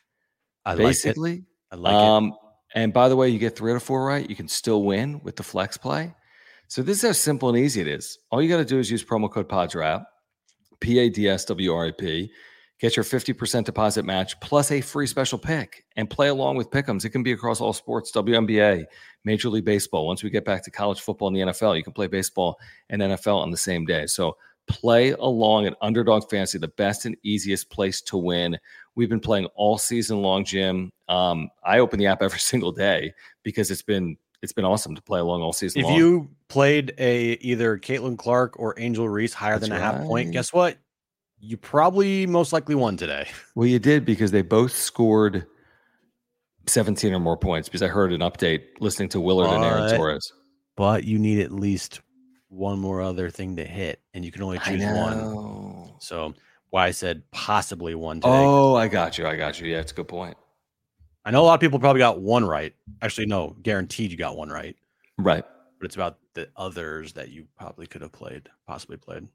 I like it. Basically. I like um, And by the way, you get three out of four right. You can still win with the flex play. So this is how simple and easy it is. All you got to do is use promo code PODSWRAP, P A D S W R A P. Get your fifty percent deposit match plus a free special pick and play along with Pick'ems. It can be across all sports, W N B A, Major League Baseball. Once we get back to college football and the N F L, you can play baseball and N F L on the same day. So play along at Underdog Fantasy, the best and easiest place to win. We've been playing all season long, Jim. Um, I open the app every single day because it's been it's been awesome to play along all season If long. you played a either Caitlin Clark or Angel Reese higher That's than a half point, right. guess what? You probably most likely won today. Well, you did because they both scored seventeen or more points because I heard an update listening to Willard and Aaron But- Torres. But you need at least one more other thing to hit, and you can only I choose one. know. So why I said possibly one today. Oh, I got you. I got you. Yeah, it's a good point. I know a lot of people probably got one right. Actually, no, guaranteed you got one right. Right. But it's about the others that you probably could have played, possibly played.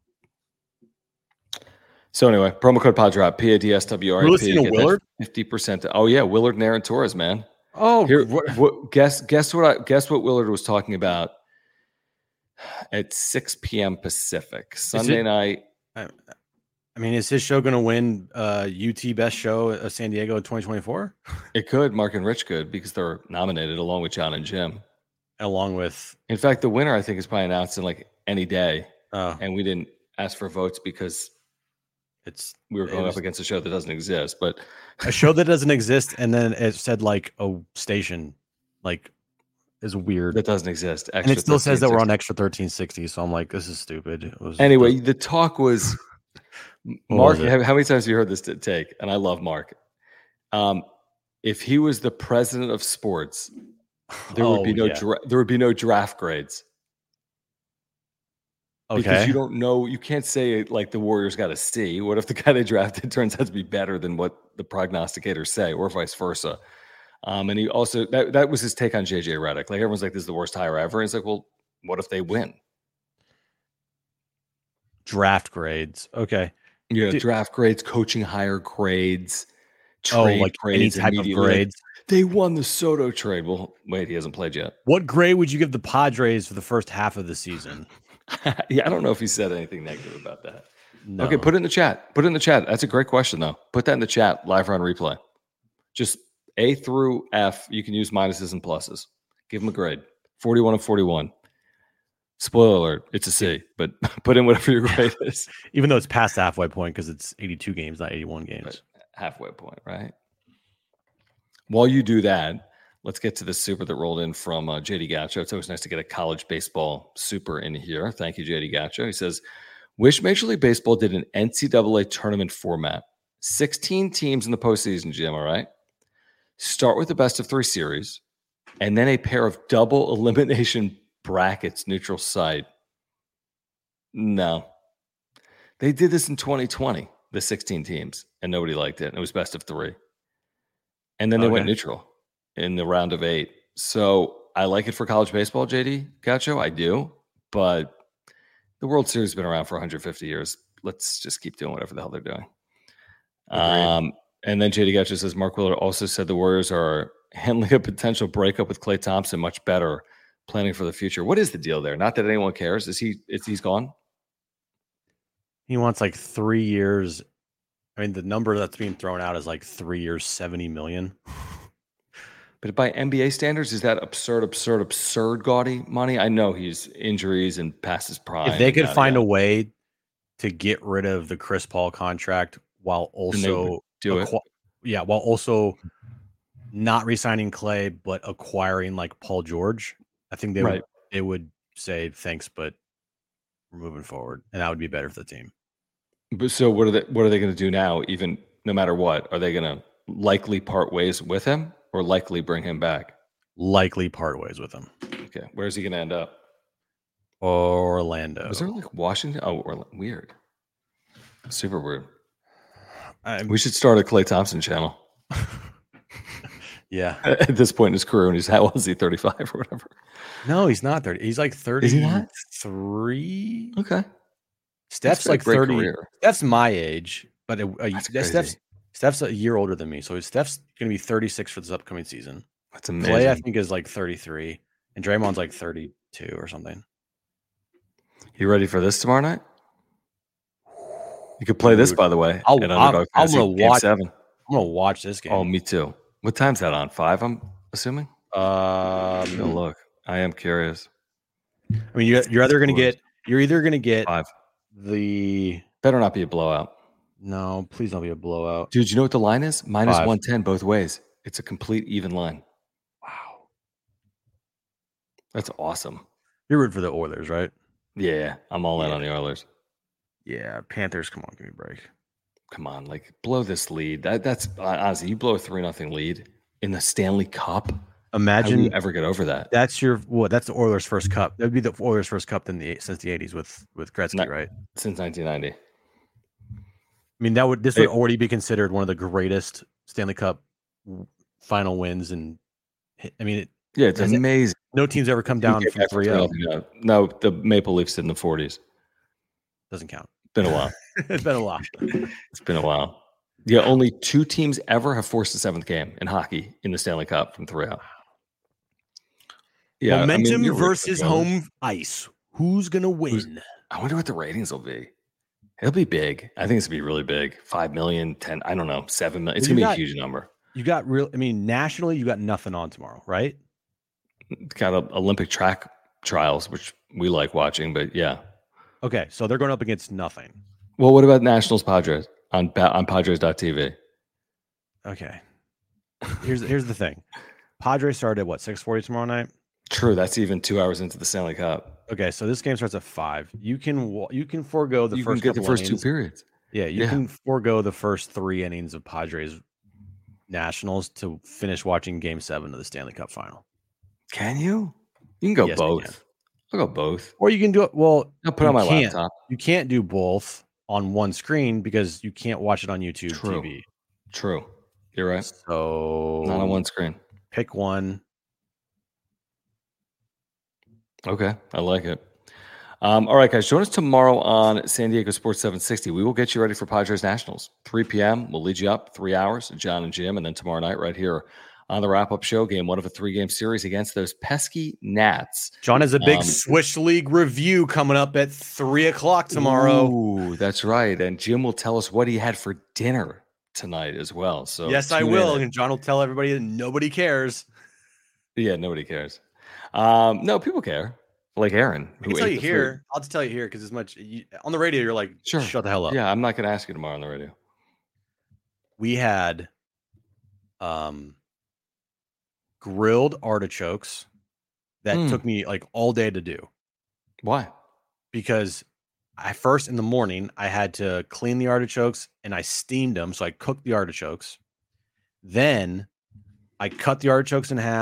So anyway, promo code PODSWRAP, P A D S W R A P. We're listening to Willard? fifty percent. Oh, yeah. Willard and Aaron Torres, man. Oh, Here, what, what, guess guess what I guess what Willard was talking about at six p.m. Pacific Sunday it- night. I mean, is his show going to win uh, U T Best Show of San Diego in twenty twenty-four? It could. Mark and Rich could because they're nominated along with John and Jim. Along with, In fact, the winner I think is probably announced in like any day, uh, and we didn't ask for votes because it's we were it going was up against a show that doesn't exist. But a show that doesn't exist, and then it said like a station, like is weird. that doesn't exist. And Extra it still says that we're on thirteen extra thirteen sixty. So I'm like, this is stupid. It was sixty. Anyway, the talk was What Mark. was it? how, how many times have you heard this t- take? And I love Mark. Um, if he was the president of sports, there would Oh, be no yeah. dra- there would be no draft grades because okay. you don't know. You can't say like the Warriors got a C. What if the guy they drafted turns out to be better than what the prognosticators say, or vice versa? Um, and he also that that was his take on J J Redick. Like everyone's like, this is the worst hire ever. And it's like, well, what if they win? Draft grades. Okay. Yeah, Dude- draft grades, coaching hire grades, Oh, trade like any grades, type of immediately. Like, grades. they won the Soto trade. Well, wait, he hasn't played yet. What grade would you give the Padres for the first half of the season? Yeah, I don't know if he said anything negative about that. No. Okay, put it in the chat. Put it in the chat. That's a great question, though. Put that in the chat live on replay. Just A through F. You can use minuses and pluses. Give them a grade. forty-one and forty-one. Spoiler alert, it's a C, but put in whatever your grade is. Even though it's past the halfway point because it's eighty-two games, not eighty-one games. Right. Halfway point, right? While you do that, let's get to the super that rolled in from uh, J D Gacho. It's always nice to get a college baseball super in here. Thank you, J D Gacho. He says, wish Major League Baseball did an N C double A tournament format. sixteen teams in the postseason, Jim, all right? Start with the best of three series. and then a pair of double elimination brackets neutral site. No. They did this in twenty twenty, the sixteen teams, and nobody liked it. It was best of three. And then they Okay. went neutral in the round of eight. So I like it for college baseball, J D Gaucho. I do. But the World Series has been around for one hundred fifty years. Let's just keep doing whatever the hell they're doing. Um, and then J D Gaucho says Mark Willard also said the Warriors are handling a potential breakup with Klay Thompson much better, planning for the future. What is the deal there? Not that anyone cares. Is he? Is he's gone? He wants like three years. I mean, the number that's being thrown out is like three years, seventy million. But by N B A standards, is that absurd, absurd, absurd gaudy money? I know he's injuries and past his prime. If they could and find yada, a way to get rid of the Chris Paul contract while then they would also do it. acqu- yeah, while also not re-signing Clay but acquiring like Paul George, I think they Right. would they would say thanks, but we're moving forward, and that would be better for the team. But so what are they? What are they going to do now? Even no matter what, are they going to likely part ways with him or likely bring him back? Likely part ways with him. Okay, where's he going to end up? Orlando. Was there like Washington? Oh, Orla- weird. Super weird. I'm- We should start a Klay Thompson channel yeah. at this point in his career. And he's how old is he? thirty-five or whatever. No, he's not thirty. He's like Is he not? thirty-three. Okay, Steph's That's a like great thirty. career. Steph's my age, but a, a, That's Steph's crazy. Steph's a year older than me, so Steph's going to be thirty-six for this upcoming season. That's amazing. Clay, I think, is like thirty-three, and Draymond's like thirty-two or something. You ready for this tomorrow night? You could play this, Dude, by the way. I'll- at I'm- Underdog I'm Fantasy, gonna Game watch- seven. I'm gonna watch this game. Oh, me too. What time's that on? Five, I'm assuming. Um, No, look, I am curious. I mean, you're, you're either gonna get you're either gonna get Five. the Better not be a blowout. no, please don't be a blowout. Dude, you know what the line is? Minus Five. one ten both ways. It's a complete even line. Wow, That's awesome. you're rooting for the Oilers, right? Yeah, I'm all in Yeah. on the Oilers. Yeah, Panthers. Come on, give me a break. Come on, like blow this lead. That that's honestly, you blow a three nothing lead in the Stanley Cup. How do Imagine you ever get over that? that's your what? That's the Oilers' first cup. That would be the Oilers' first cup in the since the eighties with with Gretzky, Not- right? Since nineteen ninety. I mean, that would this Hey. would already be considered one of the greatest Stanley Cup w- final wins, and I mean, it, Yeah, it's Has it- amazing. no team's ever come down You from get back three oh. nothing. No, the Maple Leafs did in the forties. Doesn't count. Been a while. It's been a lot. It's been a while. Yeah, only two teams ever have forced a seventh game in hockey in the Stanley Cup from three oh. Yeah, I mean, Momentum you're rooting for versus the Oilers. home ice. Who's gonna Who's- win? I wonder what the ratings will be. It'll be big. I think it's gonna be really big. Five million, ten. I don't know, seven million. It's Well, gonna you be got- a huge number. You got real. I mean, nationally, you got nothing on tomorrow, right? It's got a, Olympic track trials, which we like watching. But yeah. Okay, so they're going up against nothing. Well, what about Nationals Padres on Pa- on Padres dot T V? Okay, here's here's the thing. Padres start at what six forty tomorrow night. True, that's even two hours into the Stanley Cup. Okay, so this game starts at five. You can wa- you can forego the you first can get the couple first two innings. periods. Yeah, you Yeah. can forego the first three innings of Padres Nationals to finish watching Game Seven of the Stanley Cup Final. Can you? You can go Yes, I both. can. I'll go both. Or you can do it. Well, I'll put it on you my can't. laptop. You can't do both on one screen because you can't watch it on YouTube True. T V. True. You're right. So Not on one screen. pick one. Okay. I like it. Um, all right, guys. Join us tomorrow on San Diego Sports seven sixty. We will get you ready for Padres Nationals. three p.m. We'll lead you up three hours, John and Jim. And then tomorrow night, right here on the wrap-up show, game one of a three-game series against those pesky Nats. John has a big Um, Swish League review coming up at three o'clock tomorrow. Ooh, that's right. And Jim will tell us what he had for dinner tonight as well. So yes, I tune will. in. And John will tell everybody that nobody cares. Yeah, nobody cares. Um, no, people care. Like Aaron, I can who tell ate you the here. food. I'll just tell you here because as much you, on the radio, you're like, Sure. shut the hell up. Yeah, I'm not going to ask you tomorrow on the radio. We had um grilled artichokes that Mm. took me like all day to do Why? because I first in the morning I had to clean the artichokes and I steamed them. So I cooked the artichokes. Then I cut the artichokes in half.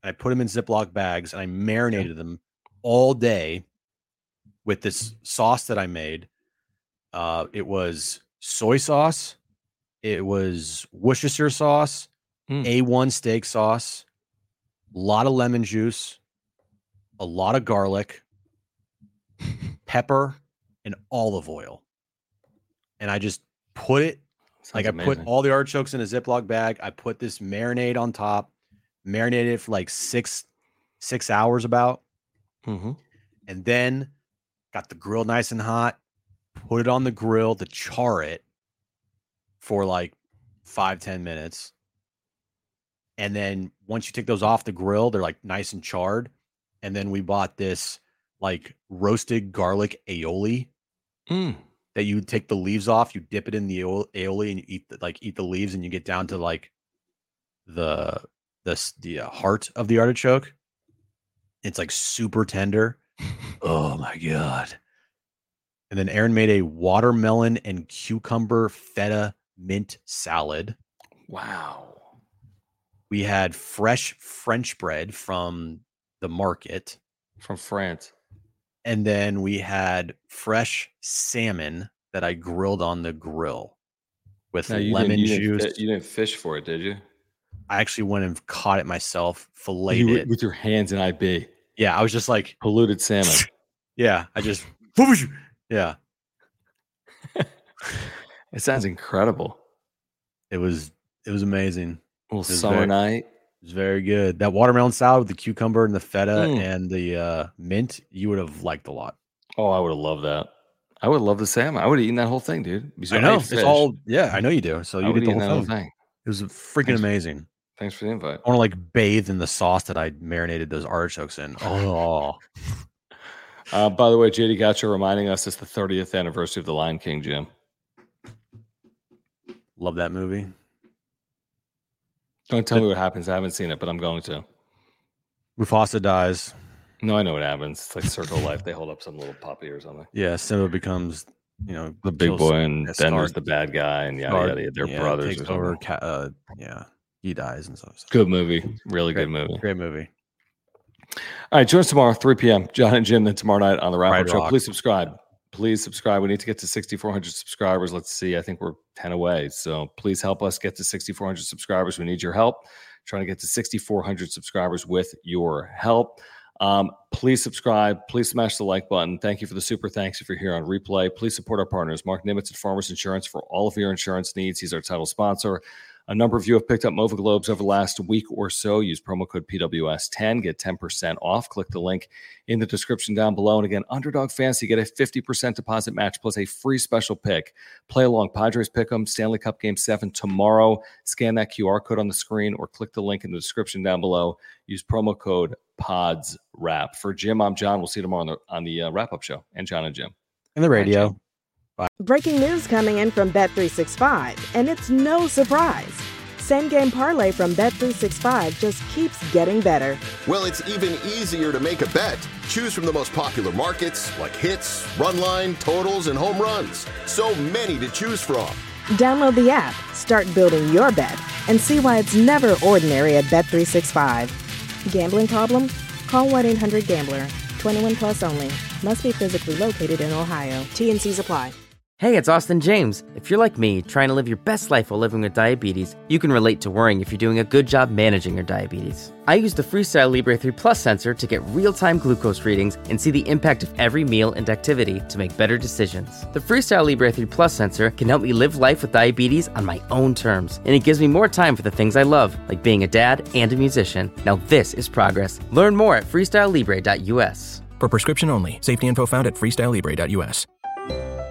and I put them in Ziploc bags, and I marinated them all day with this sauce that I made. Uh, it was soy sauce. It was Worcestershire sauce, mm. A one steak sauce, a lot of lemon juice, a lot of garlic, pepper, and olive oil. And I just put it, Sounds like I amazing. put all the artichokes in a Ziploc bag. I put this marinade on top, marinated it for like six, six hours about. Mm-hmm. And then got the grill nice and hot, put it on the grill to char it for like five, ten minutes. And then once you take those off the grill, they're like nice and charred. And then we bought this like roasted garlic aioli mm. that you take the leaves off, you dip it in the aioli and you eat the, like eat the leaves, and you get down to like the the, the uh, heart of the artichoke. It's like super tender. Oh my God. And then Aaron made a watermelon and cucumber feta mint salad. Wow. We had fresh French bread from the market. From France. And then we had fresh salmon that I grilled on the grill with now, you lemon didn't, you juice. Didn't, you didn't fish for it, did you? I actually went and caught it myself, filleted you, it. With your hands in I B. Yeah, I was just like... Polluted salmon. Yeah, I just... Yeah. It sounds incredible. It was it was amazing. A little summer very, night. It was very good. That watermelon salad with the cucumber and the feta mm. and the uh, mint, you would have liked a lot. Oh, I would have loved that. I would love the salmon. I would have eaten that whole thing, dude. I know. It's all, yeah, I know you do. So you did the whole thing. whole thing. It was freaking thanks amazing. For, thanks for the invite. I want to like bathe in the sauce that I marinated those artichokes in. Oh. uh, by the way, J D Gotcha reminding us it's the thirtieth anniversary of The Lion King, Jim. Love that movie. Don't tell me what happens. I haven't seen it, but I'm going to. Mufasa dies. No, I know what happens. It's like Circle of Life. They hold up some little puppy or something. Yeah, Simba becomes, you know, the big boy, and Bender's the bad guy, and yada yada. They're yeah, brothers. Takes over. Uh, yeah, he dies and stuff. Good movie. Really great, good movie. Great movie. All right, join us tomorrow, three p.m. John and Jim. Then tomorrow night on the Wrap Up Show. Rock. Please subscribe. Please subscribe. We need to get to sixty-four hundred subscribers. Let's see. I think we're ten away. So please help us get to sixty-four hundred subscribers. We need your help. Trying to get to sixty-four hundred subscribers with your help. Um, please subscribe. Please smash the like button. Thank you for the super thanks if you're here on replay. Please support our partners, Mark Nimitz at Farmers Insurance, for all of your insurance needs. He's our title sponsor. A number of you have picked up Mova Globes over the last week or so. Use promo code P W S ten. Get ten percent off. Click the link in the description down below. And again, Underdog Fantasy, get a fifty percent deposit match plus a free special pick. Play along. Padres Pick'em, Stanley Cup Game seven tomorrow. Scan that Q R code on the screen or click the link in the description down below. Use promo code PODSWRAP. For Jim, I'm John. We'll see you tomorrow on the, on the uh, wrap-up show. And John and Jim. And the radio. Bye. Breaking news coming in from Bet three sixty-five, and it's no surprise. Same game parlay from Bet three sixty-five just keeps getting better. Well, it's even easier to make a bet. Choose from the most popular markets like hits, run line, totals, and home runs. So many to choose from. Download the app, start building your bet, and see why it's never ordinary at Bet three sixty-five. Gambling problem? Call one eight hundred gambler. twenty-one plus only. Must be physically located in Ohio. T and C's apply. Hey, it's Austin James. If you're like me, trying to live your best life while living with diabetes, you can relate to worrying if you're doing a good job managing your diabetes. I use the Freestyle Libre three Plus sensor to get real-time glucose readings and see the impact of every meal and activity to make better decisions. The Freestyle Libre three Plus sensor can help me live life with diabetes on my own terms, and it gives me more time for the things I love, like being a dad and a musician. Now this is progress. Learn more at freestyle libre dot U S. For prescription only. Safety info found at freestyle libre dot U S.